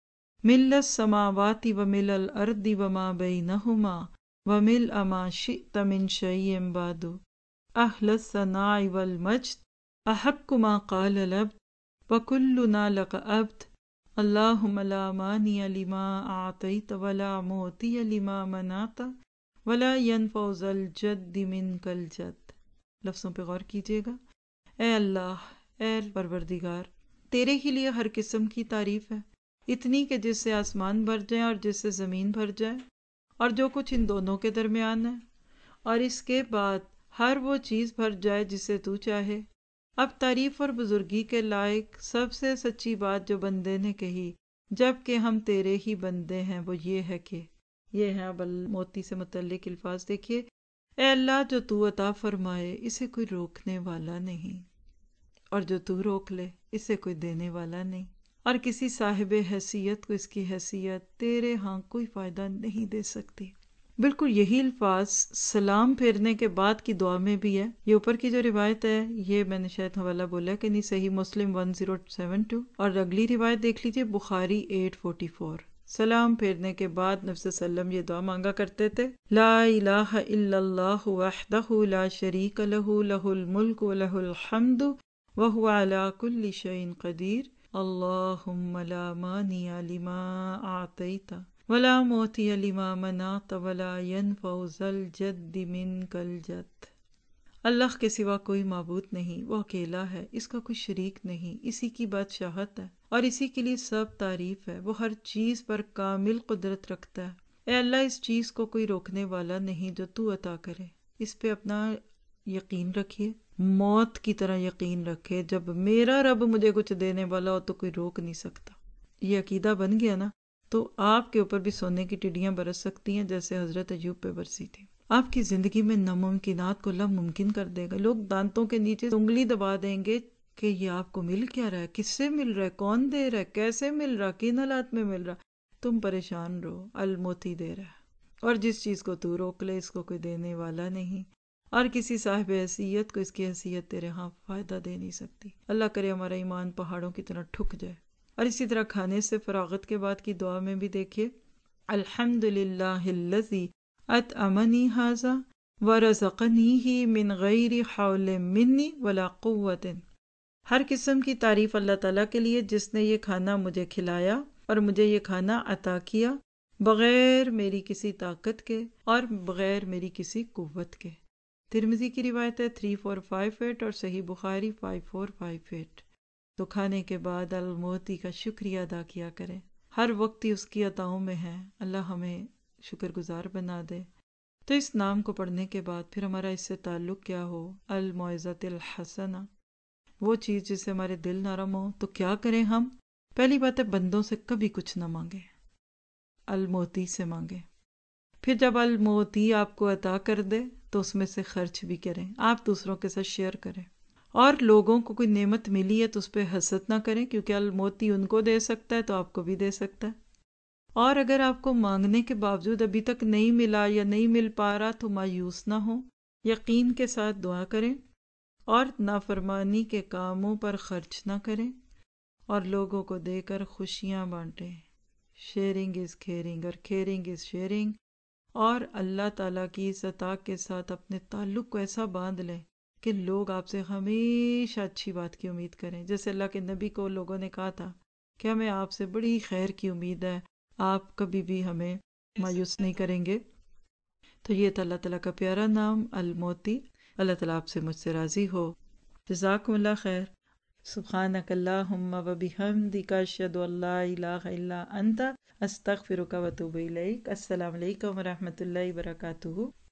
مل السماوات ومل الارض وما بینہما وملء ما شئت من شیء بعد اہل الثناء والمجد احق ما قال العبد وکلنا لک عبد اللہم لا مانع لما اعطیت ولا معطی لما منعت ولا ينفع ذا الجد منک الجد۔ لفظوں پہ غور کیجیے گا۔ اے اللہ، اے پروردگار، تیرے ہی لیے ہر قسم کی تعریف ہے، اتنی کہ جس سے آسمان بھر جائیں اور جس سے زمین بھر جائے اور جو کچھ ان دونوں کے درمیان ہے، اور اس کے بعد ہر وہ چیز بھر جائے جسے تو چاہے۔ اب تعریف اور بزرگی کے لائق سب سے سچی بات جو بندے نے کہی جب کہ ہم تیرے ہی بندے ہیں، وہ یہ ہے کہ یہ ہے اب الموتی سے متعلق الفاظ دیکھیے، اے اللہ، جو تو عطا فرمائے اسے کوئی روکنے والا نہیں، اور جو تو روک لے اسے کوئی دینے والا نہیں، اور کسی صاحب حیثیت کو اس کی حیثیت تیرے ہاں کوئی فائدہ نہیں دے سکتی۔ بالکل یہی الفاظ سلام پھیرنے کے بعد کی دعا میں بھی ہے۔ یہ اوپر کی جو روایت ہے، یہ میں نے شاید حوالہ بولا کہ نہیں، صحیح مسلم ون زیرو سیون ٹو، اور اگلی روایت دیکھ لیجیے بخاری ایٹ فورٹی فور۔ سلام پھیرنے کے بعد نبی صلی اللہ علیہ وسلم یہ دعا مانگا کرتے تھے، لا الہ الا اللہ وحدہ لا شریک لہ لہ الملک ولہ الحمد وہو علی کل شیء قدیر اللہم لا مانع لما اعطیت ولا معطی لما منعت ولا ينفع ذا الجد منک الجد۔ اللہ کے سوا کوئی معبود نہیں، وہ اکیلا ہے، اس کا کوئی شریک نہیں، اسی کی بادشاہت ہے اور اسی کے لیے سب تعریف ہے، وہ ہر چیز پر کامل قدرت رکھتا ہے۔ اے اللہ، اس چیز کو کوئی روکنے والا نہیں جو تو عطا کرے، اس پہ اپنا یقین رکھیے، موت کی طرح یقین رکھے، جب میرا رب مجھے کچھ دینے والا ہو تو کوئی روک نہیں سکتا۔ یہ عقیدہ بن گیا نا، تو آپ کے اوپر بھی سونے کی ٹڈیاں برس سکتی ہیں جیسے حضرت ایوب پہ برسی تھی۔ آپ کی زندگی میں ناممکنات کو اللہ ممکن کر دے گا۔ لوگ دانتوں کے نیچے انگلی دبا دیں گے کہ یہ آپ کو مل کیا رہا ہے، کس سے مل رہا ہے، کون دے رہا ہے، کیسے مل رہا، کن حالات میں مل رہا۔ تم پریشان رہو، الموتی دے رہا ہے، اور جس چیز کو تو روک لے اس کو کوئی دینے والا نہیں، اور کسی صاحب حیثیت کو اس کی حیثیت تیرے ہاں فائدہ دے نہیں سکتی۔ اللہ کرے ہمارا ایمان پہاڑوں کی طرح ٹھک جائے۔ اور اسی طرح کھانے سے فراغت کے بعد کی دعا میں بھی دیکھیے، الحمد للہ الذی اطعمنی ھذا ورزقنیہ من غیر حول منی ولا قوت۔ ہر قسم کی تعریف اللہ تعالیٰ کے لیے جس نے یہ کھانا مجھے کھلایا اور مجھے یہ کھانا عطا کیا بغیر میری کسی طاقت کے اور بغیر میری کسی قوت کے۔ ترمذی کی روایت ہے تھری فور فائیو ایٹ اور صحیح بخاری فائیو فور فائیو ایٹ۔ تو کھانے کے بعد الموتی کا شکریہ ادا کیا کریں، ہر وقت ہی اس کی عطاؤں میں ہے، اللہ ہمیں شکر گزار بنا دے۔ تو اس نام کو پڑھنے کے بعد پھر ہمارا اس سے تعلق کیا ہو، الموعظۃ الحسنہ، وہ چیز جس سے ہمارے دل نرم ہو۔ تو کیا کریں ہم؟ پہلی بات ہے بندوں سے کبھی کچھ نہ مانگیں، الموتی سے مانگیں۔ پھر جب الموتی آپ کو عطا کر دے تو اس میں سے خرچ بھی کریں، آپ دوسروں کے ساتھ شیئر کریں، اور لوگوں کو کوئی نعمت ملی ہے تو اس پہ حسد نہ کریں، کیونکہ الموتی ان کو دے سکتا ہے تو آپ کو بھی دے سکتا ہے۔ اور اگر آپ کو مانگنے کے باوجود ابھی تک نہیں ملا یا نہیں مل پا رہا تو مایوس نہ ہو، یقین کے ساتھ دعا کریں اور نافرمانی کے کاموں پر خرچ نہ کریں، اور لوگوں کو دے کر خوشیاں بانٹیں۔ شیئرنگ از کیئرنگ اور کیئرنگ از شیئرنگ، اور اللہ تعالیٰ کی اس عطا کے ساتھ اپنے تعلق کو ایسا باندھ لیں کہ لوگ آپ سے ہمیشہ اچھی بات کی امید کریں۔ جیسے اللہ کے نبی کو لوگوں نے کہا تھا کہ ہمیں آپ سے بڑی خیر کی امید ہے، آپ کبھی بھی ہمیں مایوس نہیں کریں گے۔ تو یہ تھا اللہ تعالیٰ کا پیارا نام الموتی۔ اللہ تعالیٰ آپ سے مجھ سے راضی ہو۔ جزاکم اللہ خیر۔ سبحانک اللہم و بحمدک اشہد ان لا الہ الا انت استغفرک و اتوب الیک۔ السلام علیکم و رحمۃ اللہ وبرکاتہ۔